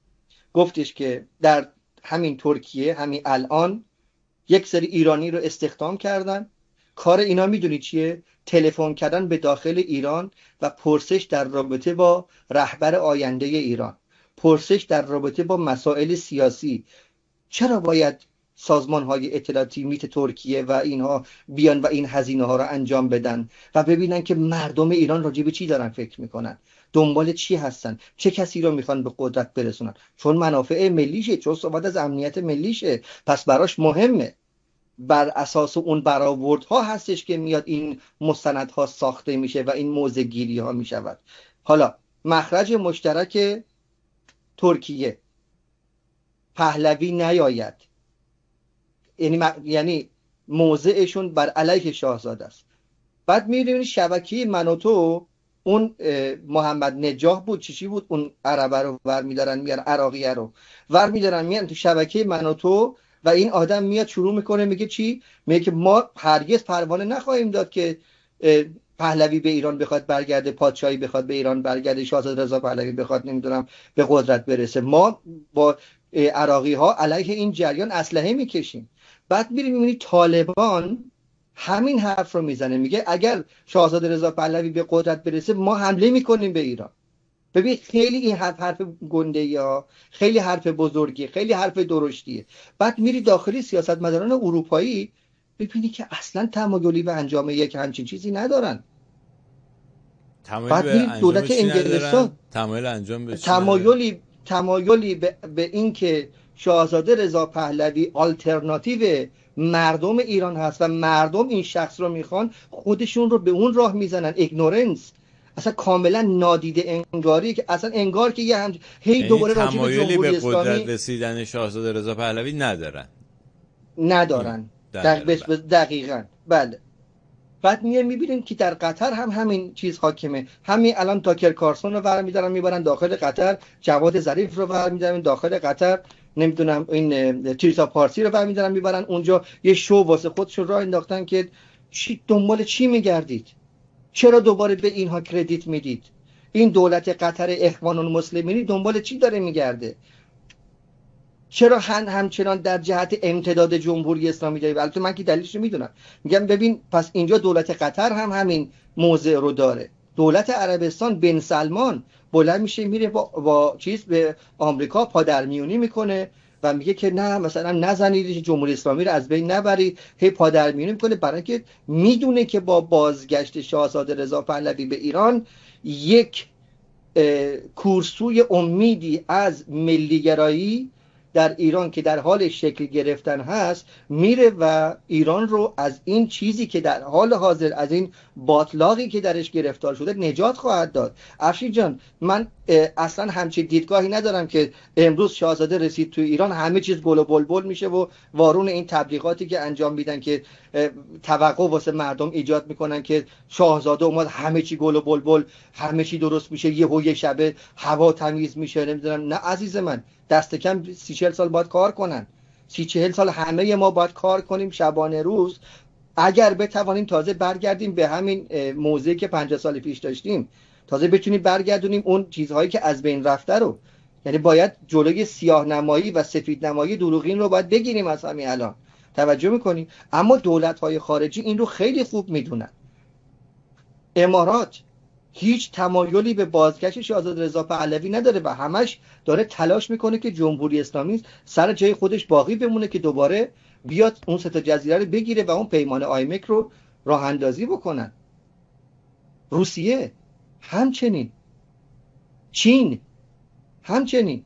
گفتش که در همین ترکیه همین الان یک سری ایرانی رو استخدام کردن، کار اینا میدونی چیه؟ تلفن کردن به داخل ایران و پرسش در رابطه با رهبر آینده ایران، پرسش در رابطه با مسائل سیاسی. چرا باید سازمان های اطلاعاتی میت ترکیه و اینها بیان و این هزینه ها رو انجام بدن و ببینن که مردم ایران راجع به چی دارن فکر میکنن، دنبال چی هستن، چه کسی رو میخوان به قدرت برسونن؟ چون منافع ملیشه، چون صحبت از امنیت ملیشه، پس براش مهمه. بر اساس اون برآوردها هستش که میاد این مستندها ساخته میشه و این موضع گیری ها میشود. حالا مخرج مشترک ترکیه، پهلوی نیاید، یعنی یعنی موضعشون بر علیه شاهزاده است. بعد می‌بینید شبکه من و تو، اون محمد نجاح بود چیشی بود، اون عربه رو ور می‌دارن میارن، عراقیه رو ور می‌دارن میان تو شبکه من و تو، و این آدم میاد شروع میکنه میگه چی؟ میگه که ما هرگز پروانه نخواهیم داد که پهلوی به ایران بخواد برگرده، پادشاهی بخواد به ایران برگرده، شاهزاده رضا پهلوی بخواد نمیدونم به قدرت برسه. ما با عراقی ها علیه این جریان اسلحه میکشیم. بعد میریم میبینی طالبان همین حرف رو میزنه، میگه اگر شاهزاده رضا پهلوی به قدرت برسه ما حمله میکنیم به ایران. ببین خیلی این حرف حرف گنده یا خیلی حرف بزرگی، خیلی حرف درشتیه. بعد میری داخلی سیاستمداران اروپایی ببینی که اصلا تمایلی به انجام یک همچین چیزی ندارن. بعد میری دولت انگلستان تمایل انجام به تمایلی تمایلی به, به این که شاهزاده رضا پهلوی آلترناتیو مردم ایران هست و مردم این شخص رو میخوان، خودشون رو به اون راه میزنن. ایگنورنس، اصلا کاملا نادیده انگاری، که اصلا انگار که یه هم هی دوباره راجع به جمهوری به اسلامی قدرت رسیدن شاهزاده رضا پهلوی ندارن ندارن دقیقاً دقیقاً بله. بعد میان میبینیم که در قطر هم همین چیز حاکمه. همین الان تاکر کارسون رو برمی‌دارن میبرن داخل قطر، جواد ظریف رو برمی‌دارن داخل قطر، نمیدونم این تریسا پارسی رو برمی‌دارن میبرن اونجا، یه شو واسه خودشون راه انداختن که چی دنبال چی میگردید؟ چرا دوباره به اینها کردیت میدید؟ این دولت قطر اخوان المسلمینی دنبال چی داره میگرده؟ چرا هم همچنان در جهت امتداد جمهوری اسلامی داره؟ البته من که دلیلش رو میدونم. میگم ببین پس اینجا دولت قطر هم همین موضع رو داره. دولت عربستان بن سلمان بلند میشه میره با, با چیز به آمریکا پادرمیونی میکنه و میگه که نه مثلا نزنید جمهوری اسلامی رو از بین نبرید، هی پادرمیونی میکنه، برای اینکه میدونه که با بازگشت شاهزاده رضا پهلوی به ایران یک کورسوی امیدی از ملیگرایی در ایران که در حال شکل گرفتن هست میره و ایران رو از این چیزی که در حال حاضر، از این باطلاقی که درش گرفتار شده نجات خواهد داد. افشین جان من اصلا همچین دیدگاهی ندارم که امروز شاهزاده رسید تو ایران همه چیز گل و بلبل میشه و وارون این تبلیغاتی که انجام میدن که توقع واسه مردم ایجاد میکنن که شاهزاده اومد همه چی گل و بلبل، همه چی درست میشه، یهو یه شبه هوا تمیز میشه، نمیدونم. نه عزیز من، دست کم سی چهل سال باید کار کنن، سی چهل سال همه ما باید کار کنیم شبانه روز اگر بتوانیم تازه برگردیم به همین موضعی که پنجاه سال پیش داشتیم، تازه بتونیم برگردونیم اون چیزهایی که از بین رفته رو. یعنی باید جلوی سیاه نمایی و سفید نمایی دروغین رو باید بگیریم از همین الان. توجه میکنیم؟ اما دولت‌های خارجی این رو خیلی خوب میدونن. امارات هیچ تمایلی به بازگشت شاهزاده رضا پهلوی نداره و همش داره تلاش میکنه که جمهوری اسلامی سر جای خودش باقی بمونه که دوباره بیاد اون سه تا جزیره رو بگیره و اون پیمان آیمک رو راه اندازی بکنن. روسیه همچنین، چین همچنین.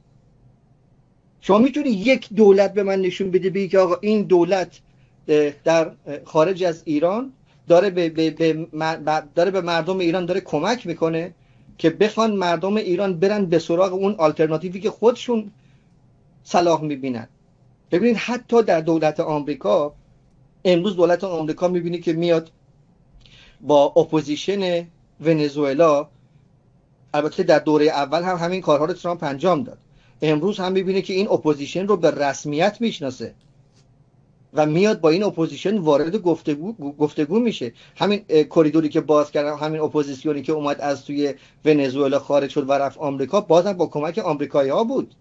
شما میتونی یک دولت به من نشون بده بگی که آقا این دولت در خارج از ایران داره به, به, به داره به مردم ایران داره کمک میکنه که بخوان مردم ایران برن به سراغ اون آلترناتیوی که خودشون صلاح میبینن؟ ببینید حتی در دولت آمریکا امروز دولت آمریکا میبینی که میاد با اپوزیشن ونزوئلا، البته در دوره اول هم همین کارها رو ترامپ انجام داد، امروز هم میبینه که این اپوزیشن رو به رسمیت میشناسه و میاد با این اپوزیشن وارد گفتگو گفتگو میشه. همین کریدوری که باز کردن، همین اپوزیسیونی که اومد از توی ونزوئلا خارج شد و رفت آمریکا، بازم با کمک آمریکایی‌ها بود.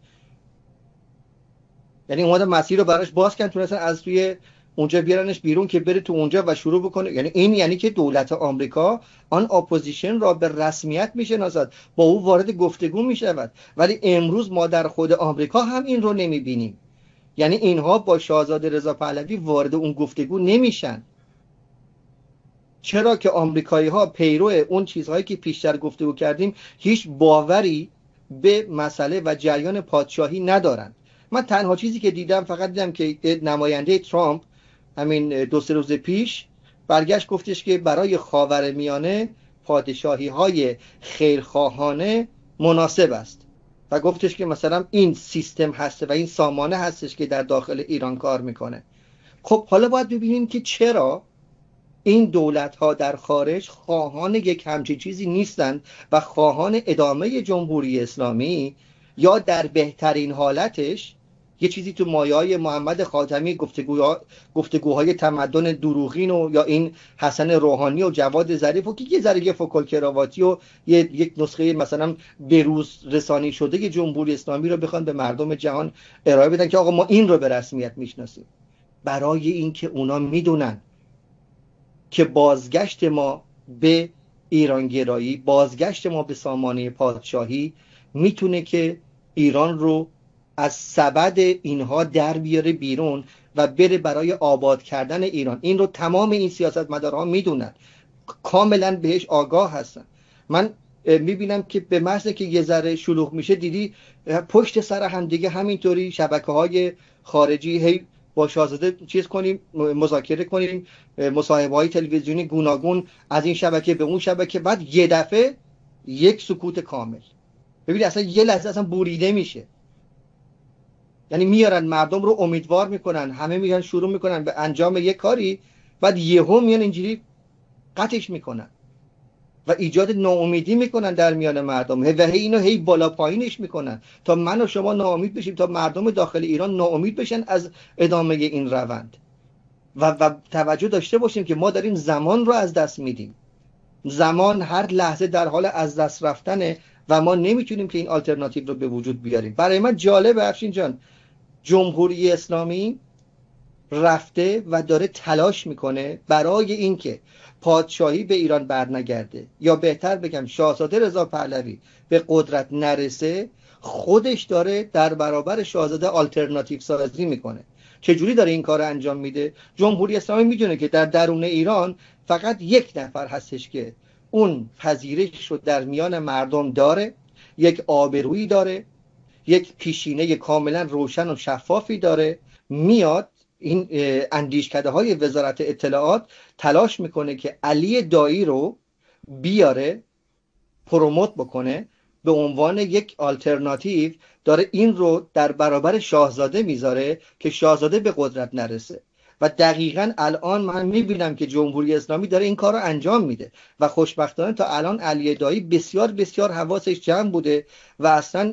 یعنی اومدن مسیر رو براش باز کردن، تونستن از توی اونجا بیارنش بیرون که بره تو اونجا و شروع بکنه. یعنی این یعنی که دولت آمریکا آن اپوزیشن را به رسمیت میشناسد، با او وارد گفتگو میشود. ولی امروز ما در خود آمریکا هم این رو نمیبینیم. یعنی اینها با شاهزاده رضا پهلوی وارد اون گفتگو نمیشن. چرا که آمریکایی‌ها پیرو اون چیزهایی که پیشتر گفتگو کردیم هیچ باوری به مسئله و جریان پادشاهی ندارن. من تنها چیزی که دیدم فقط دیدم که نماینده ترامپ همین دو سه روز پیش برگشت گفتش که برای خاورمیانه پادشاهی‌های خیرخواهانه مناسب است و گفتش که مثلا این سیستم هسته و این سامانه هستش که در داخل ایران کار میکنه. خب حالا باید ببینیم که چرا این دولت ها در خارج خواهان یک همچین چیزی نیستند و خواهان ادامه جمهوری اسلامی یا در بهترین حالتش یه چیزی تو مایه‌های محمد خاتمی گفتگوها گفتگوهای تمدن دروغین و یا این حسن روحانی و جواد ظریف و که یه ذره یه فوکل کراواتی و یه یک نسخه مثلا بروز رسانی شده جمهوری اسلامی رو بخوان به مردم جهان ارائه بدن که آقا ما این رو به رسمیت میشناسیم، برای اینکه اونا میدونن که بازگشت ما به ایرانگرایی، بازگشت ما به سامانه پادشاهی میتونه که ایران رو از سبد اینها در بیاره بیرون و بره برای آباد کردن ایران. این رو تمام این سیاستمدارها میدونن، کاملا بهش آگاه هستن. من میبینم که به محض که یه ذره شلوغ میشه دیدی پشت سر هم دیگه همینطوری شبکه‌های خارجی هی با شاهزاده چیز کنیم، مذاکره کنیم، مصاحبه‌های تلویزیونی گوناگون از این شبکه به اون شبکه، بعد یه دفعه یک سکوت کامل. ببینید اصلا یه لحظه اصلا بریده میشه. یعنی میارن مردم رو امیدوار میکنن، همه میگن شروع میکنن به انجام یک کاری، بعد یهو میان اینجوری قطعش میکنن و ایجاد ناامیدی میکنن در میان مردم و هی اینو هی بالا پایینش میکنن تا من و شما ناامید بشیم، تا مردم داخل ایران ناامید بشن از ادامه این روند. و, و توجه داشته باشیم که ما داریم زمان رو از دست میدیم. زمان هر لحظه در حال از دست رفتنه و ما نمیتونیم که این آلترناتیو رو به وجود بیاریم. برای من جالبه افشین جان، جمهوری اسلامی رفته و داره تلاش میکنه برای اینکه پادشاهی به ایران برنگرده، یا بهتر بگم شاهزاده رضا پهلوی به قدرت نرسه. خودش داره در برابر شاهزاده آلترناتیو سازی میکنه. چجوری داره این کار انجام میده؟ جمهوری اسلامی میدونه که در درون ایران فقط یک نفر هستش که اون پذیرش رو در میان مردم داره، یک آبرویی داره، یک پیشینه کاملا روشن و شفافی داره. میاد این اندیشکده های وزارت اطلاعات تلاش میکنه که علی دایی رو بیاره پروموت بکنه به عنوان یک آلترناتیو، داره این رو در برابر شاهزاده میذاره که شاهزاده به قدرت نرسه. و دقیقاً الان من میبینم که جمهوری اسلامی داره این کار رو انجام میده و خوشبختانه تا الان علی دایی بسیار بسیار حواسش جمع بوده و اصلا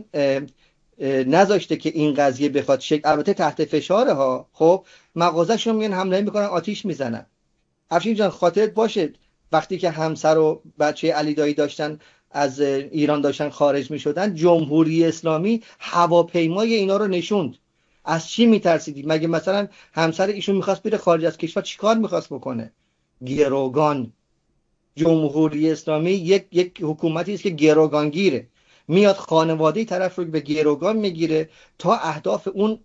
نذاشته که این قضیه بخواد شکل، البته تحت فشاره ها، خب مغازه‌شون میان حمله میکنن، آتیش میزنن. افشین جان خاطرت باشه وقتی که همسر و بچه علی دایی داشتن از ایران داشتن خارج میشدن، جمهوری اسلامی هواپیمای اینا رو نشوند. از چی میترسیدی؟ مگه مثلا همسر ایشون میخواست بره خارج از کشور چیکار میخواست بکنه؟ گروگان. جمهوری اسلامی یک یک حکومتی است که گروگانگیره، میاد خانواده طرف رو به گروگان میگیره تا اهداف اون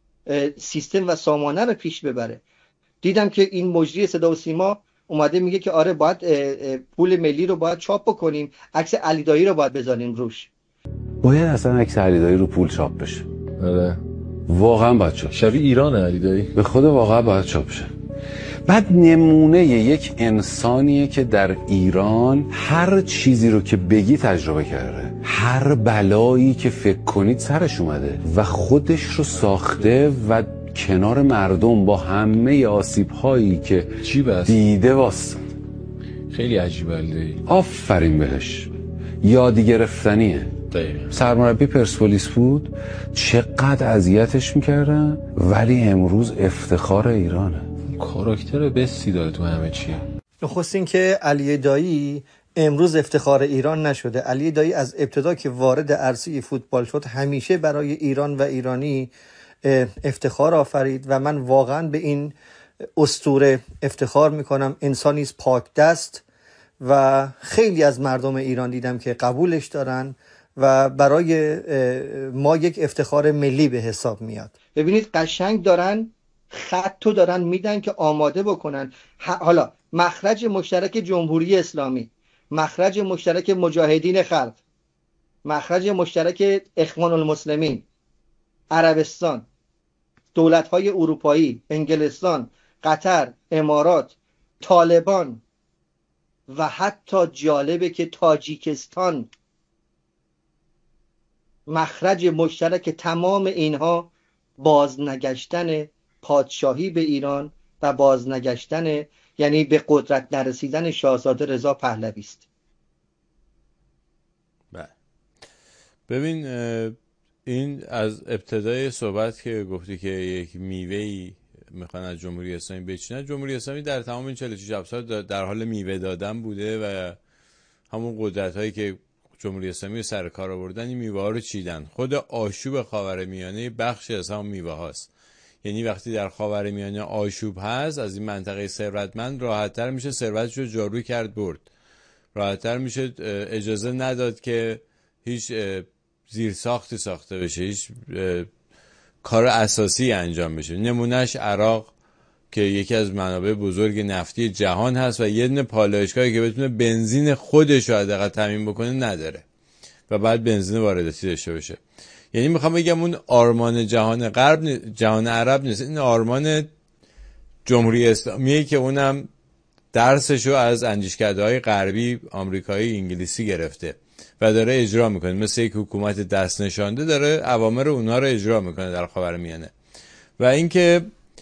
سیستم و سامانه رو پیش ببره. دیدم که این مجری صدا و سیما اومده میگه که آره باید پول ملی رو باید چاپ بکنیم، عکس علی دایی رو باید بذاریم روش. باید اصلا عکس علی دایی رو پول چاپ بشه. آره واقعا باید چاپ. شبیه ایرانه علی دایی. به خود واقعا باید چاپ شه. بعد نمونه یک انسانیه که در ایران هر چیزی رو که بگی تجربه کرده، هر بلایی که فکر کنید سرش اومده و خودش رو ساخته و کنار مردم با همه آسیب هایی که چی بس؟ دیده واسه. خیلی عجیبه علی. آفرین بهش. یادی گرفتنیه. سرمربی پرسپولیس بود، چقدر اذیتش میکردن ولی امروز افتخار ایرانه. کاراکتر بسی داره تو همه چیه. نخست این که علی دایی امروز افتخار ایران نشده. علی دایی از ابتدا که وارد عرصه فوتبال شد همیشه برای ایران و ایرانی افتخار آفرید و من واقعا به این اسطوره افتخار میکنم. انسانی است پاک دست و خیلی از مردم ایران دیدم که قبولش دارن و برای ما یک افتخار ملی به حساب میاد. ببینید قشنگ دارن خطو دارن میدن که آماده بکنن. حالا مخرج مشترک جمهوری اسلامی، مخرج مشترک مجاهدین خلق، مخرج مشترک اخوان المسلمین، عربستان، دولت‌های اروپایی، انگلستان، قطر، امارات، طالبان و حتی جالبه که تاجیکستان، مخرج مشترک تمام اینها بازنگشتن پادشاهی به ایران و بازنگشتن یعنی به قدرت نرسیدن شاهزاده رضا پهلوی است. بله ببین این از ابتدای صحبت که گفتی که یک میوه‌ای میخوان از جمهوری اسلامی بچینن، جمهوری اسلامی در تمام این چهل و شش سال در حال میوه دادن بوده و همون قدرت‌هایی که جمهوری اسلامی رو سر کار آوردن این میوه ها رو چیدن. خود آشوب خاورمیانه بخشی از همون میوه هاست. یعنی وقتی در خاورمیانه آشوب هست، از این منطقه ثروتمند راحت‌تر میشه ثروتش رو جارو کرد برد، راحت‌تر میشه اجازه نداد که هیچ زیرساختی ساخته بشه، هیچ کار اساسی انجام بشه. نمونهش عراق که یکی از منابع بزرگ نفتی جهان هست و یه دونه پالایشگاهی که بتونه بنزین خودش رو حداقل تامین بکنه نداره و بعد بنزین وارداتی داشته باشه. یعنی میخوام بگم اون آرمان جهان غرب جهان عرب نیست، این آرمان جمهوری اسلامیه که اونم درسشو از اندیشکده‌های غربی، آمریکایی، انگلیسی گرفته و داره اجرا میکنه. مثل یک حکومت دست نشانده داره اوامر اونها رو اجرا میکنه در خاورمیانه. و اینکه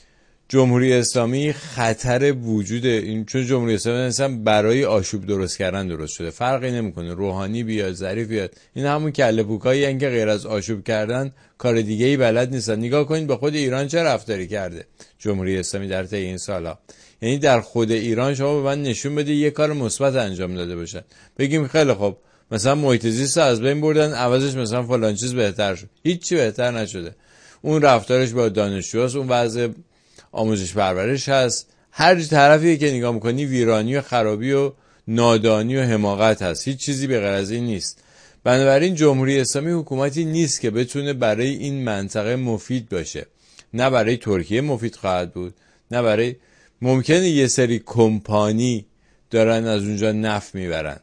جمهوری اسلامی خطر وجود این، چون جمهوری اسلامی اصلا برای آشوب درست کردن درست شده، فرقی نمیکنه روحانی بیاد ظریف بیاد، این همون کله پوکایی ان که غیر از آشوب کردن کار دیگه ای بلد نیستن. نگاه کنید به خود ایران چه رفتاری کرده جمهوری اسلامی در طی این سالا. یعنی در خود ایران شما به من نشون بده یه کار مثبت انجام داده باشن، بگیم خیلی خوب مثلا محیط زیست از بین بردن، عوضش مثلا فلان چیز بهتر شد. هیچی بهتر نشده. اون رفتارش با دانشجوهاست، اون وضع آموزش پرورش هست، هر طرفی که نگاه میکنی ویرانی و خرابی و نادانی و حماقت هست، هیچ چیزی به غیر از این نیست. بنابراین جمهوری اسلامی حکومتی نیست که بتونه برای این منطقه مفید باشه. نه برای ترکیه مفید خواهد بود، نه برای، ممکنه یه سری کمپانی دارن از اونجا نفت میبرن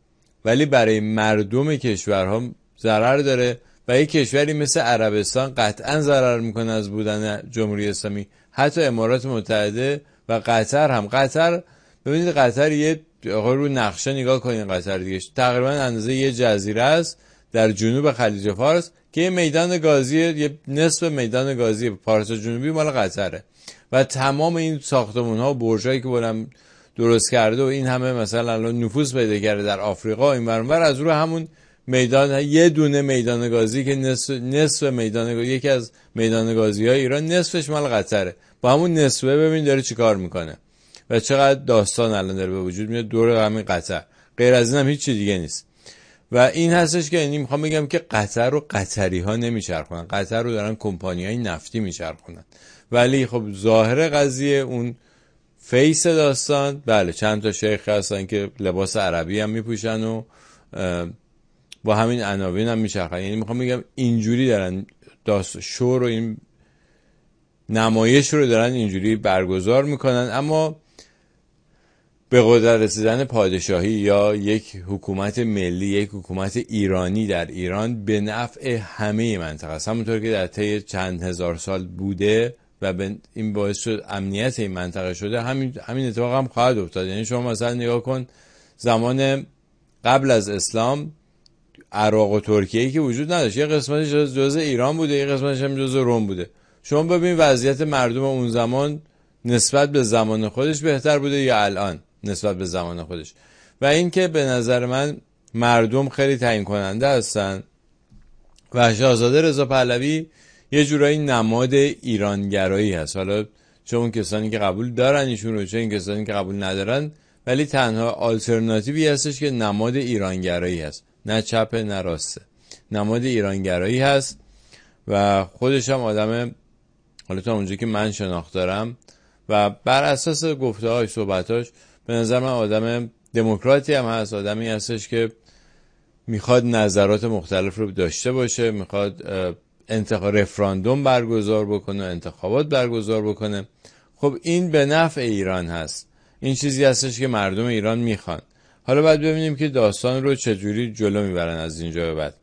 ولی برای مردم کشورها ضرر داره و یک کشوری مثل عربستان قطعا ضرر میکنه از بودن جمهوری اسلامی. حتی امارات متحده و قطر هم. قطر ببینید قطر یه رو نقشه نگاه کنید، قطر دیگه تقریبا اندازه یه جزیره است در جنوب خلیج فارس که یه میدان گازی، یه نصف میدان گازی فارس جنوبی مال قطره و تمام این ساختمون ها و برجایی که بولم درست کرده و این همه مثلا الان نفوذ پیدا کرده در آفریقا این ور از رو همون میدان، یه دونه میدان گازی که نصف نصف میدان گازی، یکی از میدان گازی های ایران نصفش مال قطره. با همون نصفه ببین داره چیکار میکنه و چقدر داستان الان داره به وجود میاد دور همین قطر. غیر از این هم هیچ چیز دیگه نیست. و این هستش که یعنی میخوام بگم که قطر رو قطری ها نمیچرخونن، قطر رو دارن کمپانی‌های نفتی میچرخونن. ولی خب ظاهر قضیه اون فیس داستان، بله چند تا شیخ هستن که لباس عربی هم میپوشن و با همین عناوین هم میچرخن. یعنی میخوام بگم اینجوری دارن داست شو رو، این نمایش رو دارن اینجوری برگزار میکنن. اما به قدرت رسیدن پادشاهی یا یک حکومت ملی، یک حکومت ایرانی در ایران به نفع همه منطقه است، همونطور که در طی چند هزار سال بوده و این باعث شد امنیت این منطقه شده. همین همین اتفاق هم خواهد افتاد. یعنی شما مثلا نگاه کن زمان قبل از اسلام عراق و ترکیه که وجود نداشت، یه قسمتش جزء ایران بوده، یه قسمتش هم جزء روم بوده. شما ببین وضعیت مردم اون زمان نسبت به زمان خودش بهتر بوده یا الان نسبت به زمان خودش. و این که به نظر من مردم خیلی تعیین کننده هستن و شاهزاده رضا پهلوی یه جورایی نماد ایرانگرایی هست. حالا چه اون کسانی که قبول دارن ایشون رو، چه این کسانی که قبول ندارن، ولی تنها آلترناتیوی هستش که نماد ایرانگرایی هست، نه چپ نه راسته، نماد ایرانگرایی هست. و خودش هم آدم، حالا تا اونجایی که من شناخت دارم و بر اساس گفته‌هاش صحبتاش به نظر من آدم دموکراتی هم هست، آدمی هستش که میخواد نظرات مختلف رو داشته باشه، میخواد انتخاب رفراندوم برگزار بکنه، انتخابات برگزار بکنه. خب این به نفع ایران هست، این چیزی هستش که مردم ایران میخوان. حالا باید ببینیم که داستان رو چجوری جلو میبرن از اینجا به بعد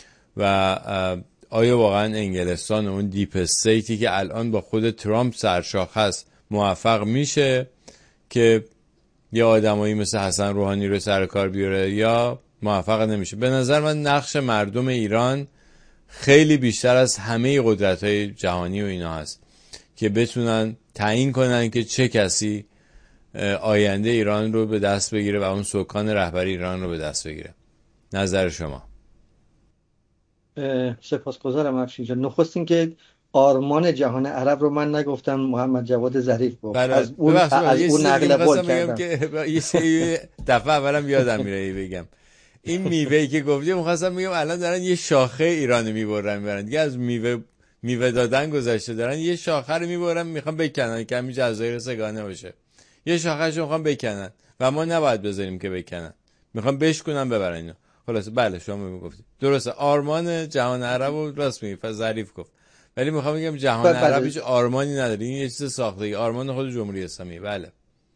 و آیا واقعا انگلستان و اون دیپ استیتی که الان با خود ترامپ سرشاخ هست موفق میشه که یه آدمایی مثل حسن روحانی رو سر کار بیاره یا موفق نمیشه. به نظر من نقش مردم ایران خیلی بیشتر از همه قدرت‌های جهانی و اینا هست که بتونن تعیین کنن که چه کسی آینده ایران رو به دست بگیره و اون سکان رهبری ایران رو به دست بگیره. نظر شما؟ سپاسگزارم افشین جان. نخست این که آرمان جهان عرب رو من نگفتم، محمد جواد ظریف گفت. بله. از اون از اون نقل قول کردم که یه سری دفعه اولم یادم میره بگم این میوه‌ای که گفتی می‌خواستم بگم الان دارن یه شاخه ایرانی میبرن میبرن دیگه، از میوه میوه دادن گذشته، دارن یه شاخه رو میبرن میخوان بکنن که همین جزایر سگانه باشه، یه شاخه‌شو میخوان بکنن و ما نباید بذاریم که بکنن، میخوان بشکنن ببرن اینو. خلاص بله شما میگفتید درسته، آرمان جهان عرب رو راست میگی، ظریف گفت، ولی میخوام بگم جهان عرب هیچ آرمانی نداره، این یه چیز ساختگی، آرمان خود جمهوری اسلامی. بله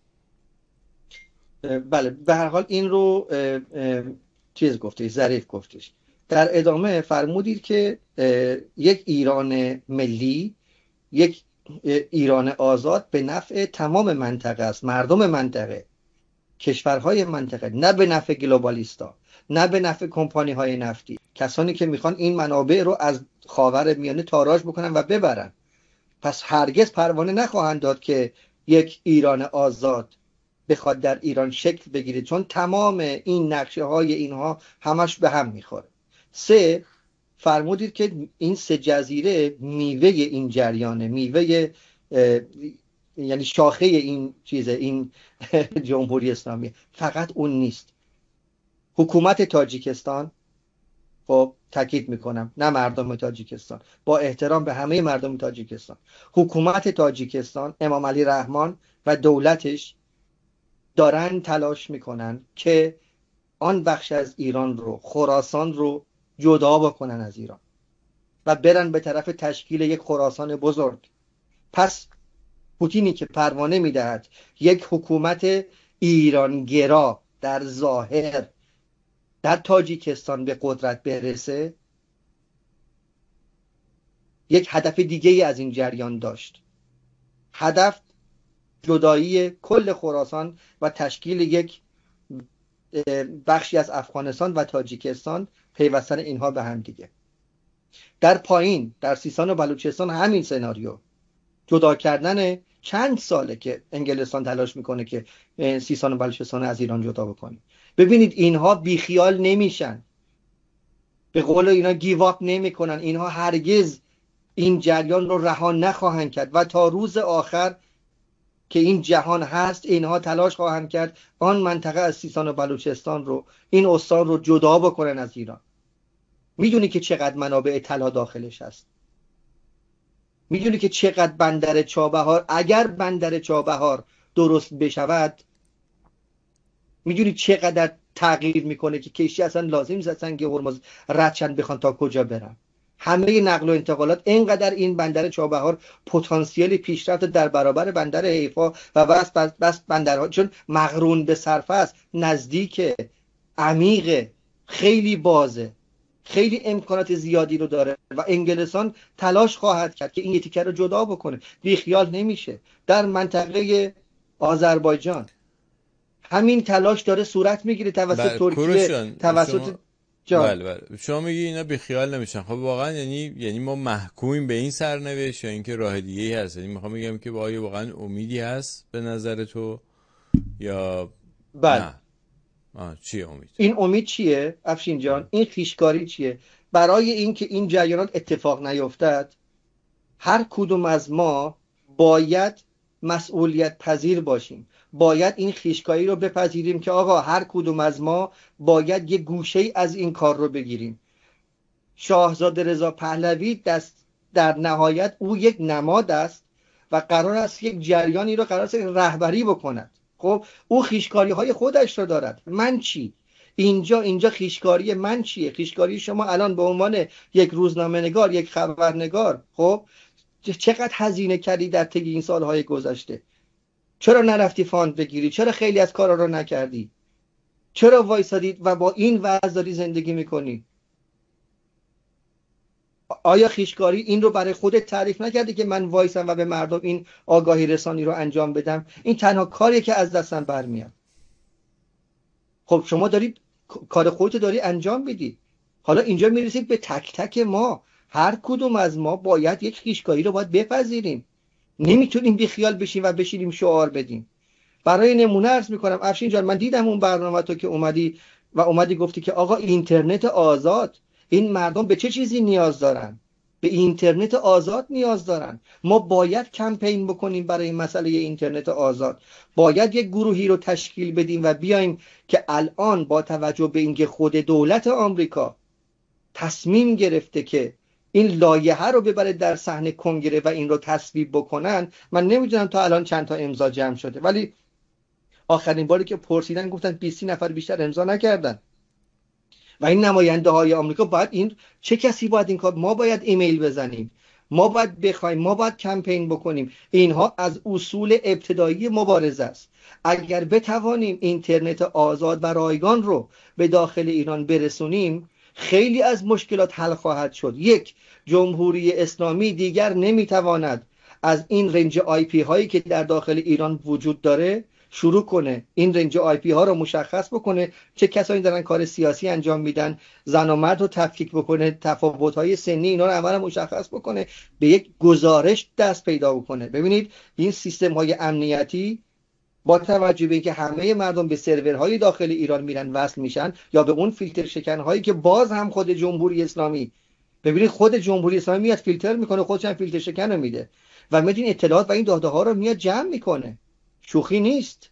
بله به هر حال این رو اه اه چیز گفتید، ظریف گفتش. در ادامه فرمودید که یک ایران ملی، یک ایران آزاد به نفع تمام منطقه است، مردم منطقه، کشورهای منطقه، نه به نفع گلوبالیستا، نه به نفع کمپانی های نفتی، کسانی که میخوان این منابع رو از خاور میانه تاراج بکنن و ببرن. پس هرگز پروانه نخواهند داد که یک ایران آزاد بخواد در ایران شکل بگیره، چون تمام این نقشه های اینها همش به هم میخوره. سه، فرمودید که این سه جزیره میوه این جریانه، میوه یعنی شاخه این چیزه، این جمهوری اسلامی. فقط اون نیست. حکومت تاجیکستان، خب تاکید میکنم نه مردم تاجیکستان، با احترام به همه مردم تاجیکستان، حکومت تاجیکستان، امام علی رحمان و دولتش دارن تلاش میکنن که آن بخش از ایران رو، خراسان رو جدا بکنن از ایران و برن به طرف تشکیل یک خراسان بزرگ. پس پوتینی که پروانه میدهد یک حکومت ایرانگرا در ظاهر در تاجیکستان به قدرت برسه، یک هدف دیگه ای از این جریان داشت. هدف جدایی کل خراسان و تشکیل یک بخشی از افغانستان و تاجیکستان، پیوستن اینها به هم دیگه. در پایین در سیستان و بلوچستان همین سناریو، جدا کردن چند ساله که انگلستان تلاش میکنه که سیستان و بلوچستان از ایران جدا بکنه. ببینید اینها بیخیال نمیشن، به قول اینا گیواب نمیکنن، اینها هرگز این جریان رو رها نخواهند کرد و تا روز آخر که این جهان هست اینها تلاش خواهند کرد آن منطقه از سیستان و بلوچستان رو، این استان رو جدا بکنن از ایران. میدونی که چقدر منابع طلا داخلش هست، میدونی که چقدر بندر چابهار، اگر بندر چابهار درست بشود، میدونی چقدر تغییر میکنه که کشتی اصلا لازم نیست اصلا که هرمز ردشن بخوان تا کجا برن. همه نقل و انتقالات اینقدر این بندر چابهار پتانسیل پیشرفت در برابر بندر حیفا و بس بس, بس بندرها، چون مقرون به صرفه است، نزدیک، عمیق، خیلی بازه، خیلی امکانات زیادی رو داره و انگلستان تلاش خواهد کرد که این یه تیکه رو جدا بکنه، بی خیال نمیشه. در منطقه آذربایجان همین تلاش داره صورت میگیره توسط ترکیه، توسط شما... بله بله شما میگی اینا بی خیال نمیشن. خب واقعا یعنی یعنی ما محکومیم به این سرنوشت یا اینکه راه دیگه‌ای هست؟ یعنی میخوام بگم که آیا واقعا امیدی هست به نظر تو یا بله نه؟ آه چیه امید؟ این امید چیه افشین جان؟ این خیشکاری چیه؟ برای اینکه این جریانات اتفاق نیفتد هر کدوم از ما باید مسئولیت پذیر باشیم، باید این خیشکاری رو بپذیریم که آقا هر کدوم از ما باید یه گوشه از این کار رو بگیریم. شاهزاده رضا پهلوی دست در نهایت او یک نماد است و قرار است یک جریانی رو قرار است رهبری بکند. خب او خیشکاری های خودش رو دارد. من چی؟ اینجا اینجا خیشکاری من چیه؟ خیشکاری شما الان به عنوان یک روزنامه نگار، یک خبرنگار، خب چقدر هزینه کردی در طی این سالهای گذشته؟ چرا نرفتی فاند بگیری؟ چرا خیلی از کارا رو نکردی؟ چرا وایسادید و با این وضع داری زندگی میکنی؟ آیا خیشکاری این رو برای خودت تعریف نکردی که من وایسم و به مردم این آگاهی رسانی رو انجام بدم؟ این تنها کاریه که از دستم برمیاد. خب شما دارید کار خودت داری انجام بدی. حالا اینجا میرسید به تک تک ما. هر کدوم از ما باید یک خیشکاری رو باید بپذیریم. نمیتونیم بی خیال بشیم و بشینیم شعار بدیم. برای نمونه عرض میکنم افشین جان، من دیدم اون برنامه تو که اومدی و اومدی گفتی که آقا اینترنت آزاد، این مردم به چه چیزی نیاز دارن؟ به اینترنت آزاد نیاز دارن. ما باید کمپین بکنیم برای این مسئله اینترنت آزاد. باید یک گروهی رو تشکیل بدیم و بیایم که الان با توجه به اینکه خود دولت آمریکا تصمیم گرفته که این لایحه رو ببره در صحنه کنگره و این رو تصویب بکنن، من نمیدونم تا الان چند تا امضا جمع شده، ولی آخرین باری که پرسیدن گفتن بیست نفر بیشتر امضا نکردن. و این نماینده های آمریکا باید این چه کسی باید این کار، ما باید ایمیل بزنیم، ما باید بخوایم، ما باید کمپین بکنیم. اینها از اصول ابتدایی مبارزه است. اگر بتوانیم اینترنت آزاد و رایگان رو به داخل ایران برسونیم، خیلی از مشکلات حل خواهد شد. یک، جمهوری اسلامی دیگر نمیتواند از این رنج آی پی هایی که در داخل ایران وجود داره شروع کنه، این رنج آی پی ها رو مشخص بکنه، چه کسانی دارن کار سیاسی انجام میدن، زن و مرد رو تفکیک بکنه، تفاوت های سنی اینا رو اولا مشخص بکنه، به یک گزارش دست پیدا بکنه. ببینید این سیستم های امنیتی با توجه به اینکه همه مردم به سرورهای داخل ایران میرن وصل میشن، یا به اون فیلتر شکن هایی که باز هم خود جمهوری اسلامی، ببینید خود جمهوری اسلامی میاد فیلتر میکنه، خودش هم فیلتر شکن رو میده و میاد این اطلاعات و این داده ها رو میاد جمع میکنه، شوخی نیست،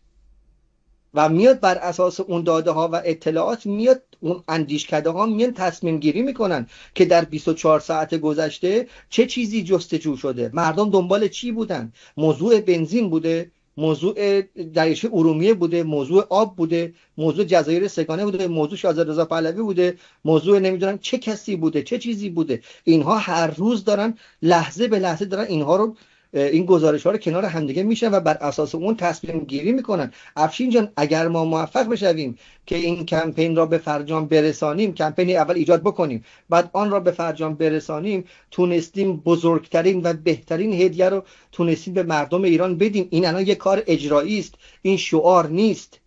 و میاد بر اساس اون داده ها و اطلاعات میاد اون اندیشکده ها میان تصمیم گیری میکنن که در بیست و چهار ساعت گذشته چه چیزی جستجو شده، مردم دنبال چی بودن، موضوع بنزین بوده، موضوع دریاچه ارومیه بوده، موضوع آب بوده، موضوع جزایر سگانه بوده، موضوع شاهزاده رضا پهلوی بوده، موضوع نمیدونم چه کسی بوده، چه چیزی بوده. اینها هر روز دارن لحظه به لحظه دارن اینها رو، این گزارش ها رو کنار همدیگه میشن و بر اساس اون تصمیم گیری میکنن. افشین جان، اگر ما موفق بشویم که این کمپین را به فرجام برسانیم، کمپینی اول ایجاد بکنیم بعد آن را به فرجام برسانیم، تونستیم بزرگترین و بهترین هدیه رو تونستیم به مردم ایران بدیم. این الان یک کار اجرایی است، این شعار نیست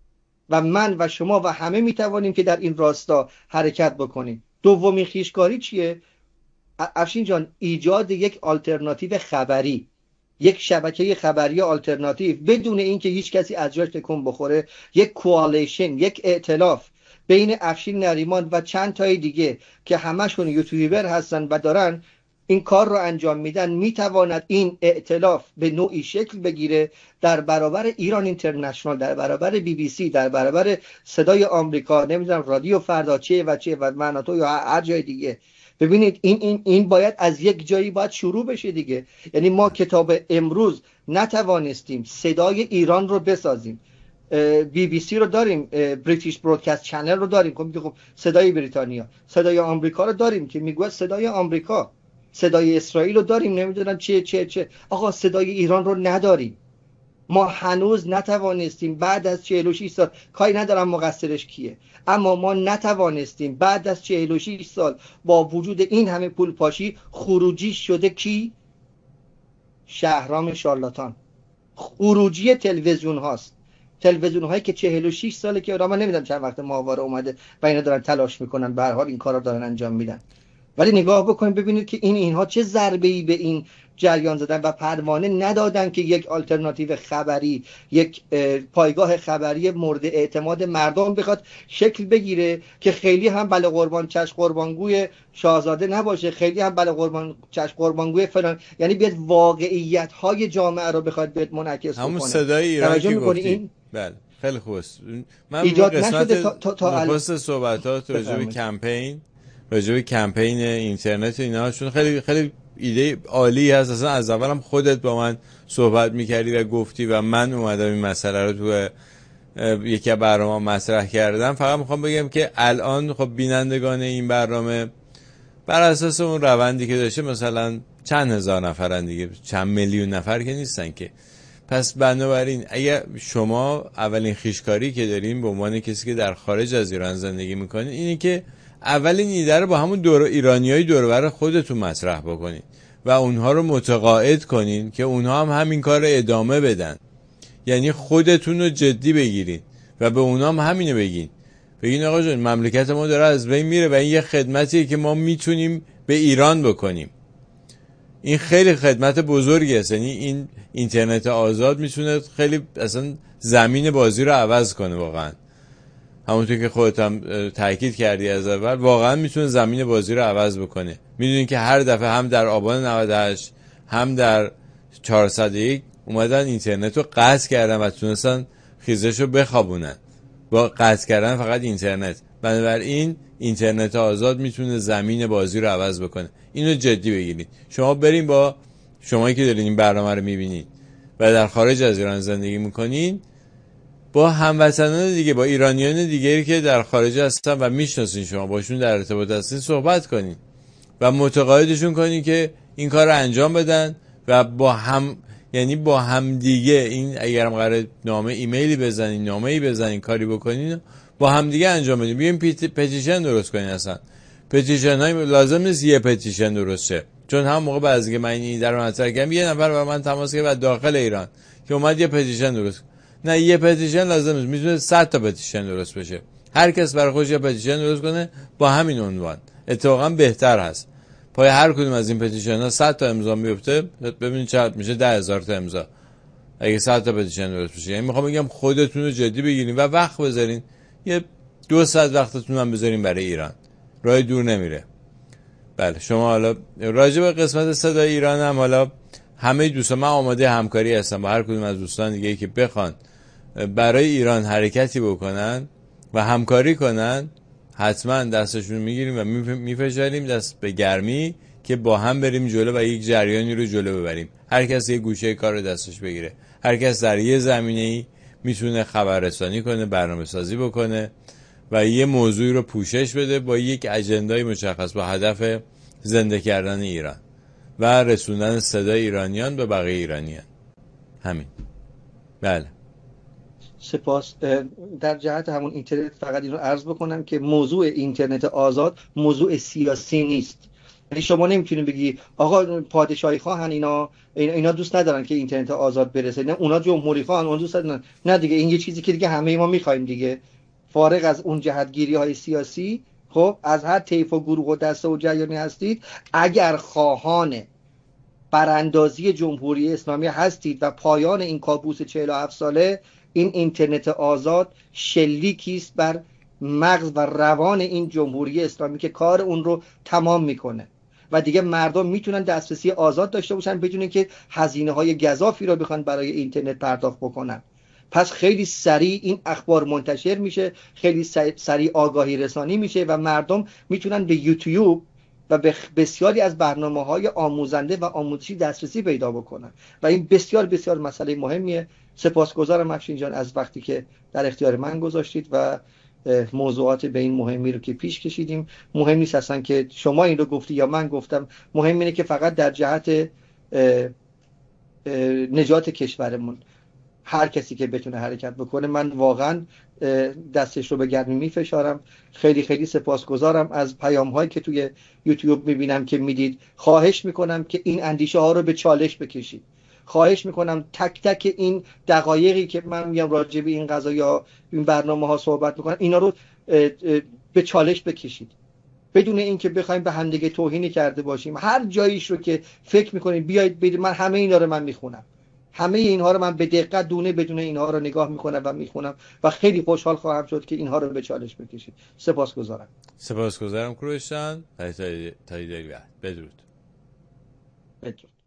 و من و شما و همه میتوانیم که در این راستا حرکت بکنیم. دومین خویشکاری چیه؟ افشین جان، ایجاد یک آلترناتیو خبری، یک شبکه خبری آلترناتیو بدون اینکه هیچ کسی از جاش تکون بخوره، یک کوالیشن، یک ائتلاف بین افشین نریمان و چند تای دیگه که همشون یوتیوبر هستن و دارن این کار رو انجام میدن، میتواند این ائتلاف به نوعی شکل بگیره در برابر ایران اینترنشنال، در برابر بی بی سی، در برابر صدای آمریکا، نمیدونم رادیو فردا چه و چه و مناطق یا هر جای دیگه. ببینید این این این باید از یک جایی باید شروع بشه دیگه. یعنی ما کتاب امروز نتوانستیم صدای ایران رو بسازیم، بی بی سی رو داریم، بریتیش برودکست چنل رو داریم که میگه خب صدای بریتانیا، صدای آمریکا رو داریم که میگه صدای آمریکا، صدای اسرائیل رو داریم، نمیدونم چه چه چه آقا صدای ایران رو نداریم. ما هنوز نتوانستیم بعد از چهل و شش سال، کاری ندارم مقصرش کیه، اما ما نتوانستیم بعد از چهل و شش سال با وجود این همه پول پاشی، خروجی شده کی؟ شهرام شارلاتان. خروجی تلویزیون هاست، تلویزیون هایی که چهل و شش ساله که من نمیدونم چند وقت ماهواره اومده و اینا دارن تلاش میکنن، به هر حال این کارا دارن انجام میدن. ولی نگاه بکنید ببینید که این اینها چه ضربه‌ای به این جریان زدن و پروانه ندادن که یک آلترناتیو خبری، یک پایگاه خبری مورد اعتماد مردم بخواد شکل بگیره که خیلی هم بله قربان چشم قربانگوی شاهزاده نباشه، خیلی هم بله قربان چشم قربانگوی فلان، یعنی بیاد واقعیت های جامعه رو بخواد بیاد منعکس کنه. همون صدای ایران که گفتی این بله خیلی خوبه. من ایجاد قسمت تا تا تا نخست صحبتات راجع به کمپین، راجع به کمپین اینترنت ایناشون خیلی خیلی ایده عالی هست. اصلا از اولم خودت با من صحبت میکردی و گفتی و من اومدم این مسئله رو تو یکی از برنامه مطرح کردم. فقط میخوام بگم که الان خب بینندگان این برنامه بر اساس اون روندی که داشته مثلا چند هزار نفرن دیگه، چند میلیون نفر که نیستن که. پس بنابراین اگه شما اولین خویشکاری که دارین به عنوان کسی که در خارج از ایران زندگی میکنین اینه که اولین ایده رو با همون دور ایرانیای دور و بر خودتون مطرح بکنین و اونها رو متقاعد کنین که اونها هم همین کار رو ادامه بدن. یعنی خودتون رو جدی بگیرین و به اونها هم همینو بگین، بگین آقا جان مملکت ما داره از بین میره و این یه خدمتیه که ما میتونیم به ایران بکنیم. این خیلی خدمت بزرگی است. یعنی این اینترنت آزاد میتونه خیلی اصلا زمین بازی رو عوض کنه. واقعا همونطور که خودت هم تاکید کردی از اول، واقعا میتونه زمین بازی رو عوض بکنه. میدونین که هر دفعه هم در آبان نود و هشت هم در چهارصد و یک اومدن اینترنت رو قطع کردن و تونستن خیزش رو بخوابونن با قطع کردن فقط اینترنت. بنابراین اینترنت آزاد میتونه زمین بازی رو عوض بکنه. اینو جدی بگیرید. شما بریم با شمایی که دارین این برنامه رو میبینید و در خارج از ایران زندگی میکنین، با هموطنان دیگه، با ایرانیان دیگری که در خارج هستن و میشناسین، شما باشون در ارتباط هستین، صحبت کنین و متقاعدشون کنین که این کار رو انجام بدن و با هم، یعنی با هم دیگه، این اگرم قراره نامه ایمیلی بزنین، نامه‌ای بزنین، کاری بکنین، با هم دیگه انجام بدین. بیاین پتیشن درست کنین. اصلا پتیشن های لازم نیست یه پتیشن درست شه، چون هم موقع بعضی که من این در مطرح کردم یه نفر با من تماس گرفت داخل ایران که اومد یه پتیشن درست. نه، یه پتیشن لازم نیست، میتونه صد تا پتیشن درست بشه. هر کس برای خودش یه پتیشن درست کنه با همین عنوان، اتفاقا بهتر هست. پای هر کدوم از این پتیشن ها صد تا امضا میفته، ببینید چقدر میشه، ده هزار تا امضا اگه صد تا پتیشن درست بشه. یعنی میخوام بگم خودتون رو جدی بگیرین و وقت بذارین، یه دو ساعت وقتتون هم بذارین برای ایران، راه دور نمیره. بله، شما حالا راجع به قسمت صدای ایران هم حالا همه دوستان، من آماده همکاری هستم با هر کدوم از دوستان دیگه که بخوان برای ایران حرکتی بکنن و همکاری کنن، حتما دستشون میگیریم و میفشاریم دست به گرمی که با هم بریم جلو و یک جریانی رو جلو ببریم. هر کس یه گوشه کار رو دستش بگیره، هر کس در یه زمینه‌ای میتونه خبررسانی کنه، برنامه‌سازی بکنه و یه موضوعی رو پوشش بده با یک اجندای مشخص، با هدف زنده کردن ایران و رسوندن صدای ایرانیان به بقیه ایرانیان. همین. بله، سپاس. در جهت همون اینترنت فقط این رو عرض بکنم که موضوع اینترنت آزاد موضوع سیاسی نیست. یعنی شما نمیتونید بگی آقا پادشاهی خواهن، اینا اینا دوست ندارن که اینترنت آزاد برسه، نه اونا جمهوری خواهن، اونا دوست ندارن. نه دیگه، این یه چیزی که دیگه همه ما میخوایم دیگه، فارغ از اون جهتگیری های سیاسی. خب از هر طیف و گروه و دسته و جریانی هستید، اگر خواهان براندازی جمهوری اسلامی هستید و پایان این کابوس چهل و هفت ساله، این اینترنت آزاد شلیکی است بر مغز و روان این جمهوری اسلامی که کار اون رو تمام میکنه و دیگه مردم میتونن دسترسی آزاد داشته باشن بدون که هزینه های گزافی رو بخوان برای اینترنت پرداخت بکنن. پس خیلی سریع این اخبار منتشر میشه، خیلی سریع آگاهی رسانی میشه و مردم میتونن به یوتیوب و به بسیاری از برنامه‌های آموزنده و آموزشی دسترسی پیدا بکنن و این بسیار بسیار مسئله مهمیه. سپاسگزارم افشین جان از وقتی که در اختیار من گذاشتید و موضوعات به این مهمی رو که پیش کشیدیم. مهم نیست اصلا که شما این رو گفتی یا من گفتم، مهم اینه که فقط در جهت اه اه نجات کشورمون هر کسی که بتونه حرکت بکنه. من واقعا دستش رو به گرمی میفشارم. خیلی خیلی سپاسگزارم از پیام هایی که توی یوتیوب میبینم که میدید. خواهش میکنم که این اندیشه ها رو به چالش بکشید. خواهش میکنم تک تک این دقایقی که من میام راجع به این قضا یا این برنامه ها صحبت میکنم، اینا رو به چالش بکشید، بدون اینکه بخوایم به همدیگه توهینی کرده باشیم. هر جاییش رو که فکر میکنید بیایید بدید. من همه اینا رو من میخونم، همه اینها رو من به دقت دونه بدون اینها رو نگاه میکنم و میخونم و خیلی خوشحال خواهم شد که اینها رو به چالش بکشید. سپاسگزارم. سپاسگزارم کوروش جان. تا تا بدرود. بدرود.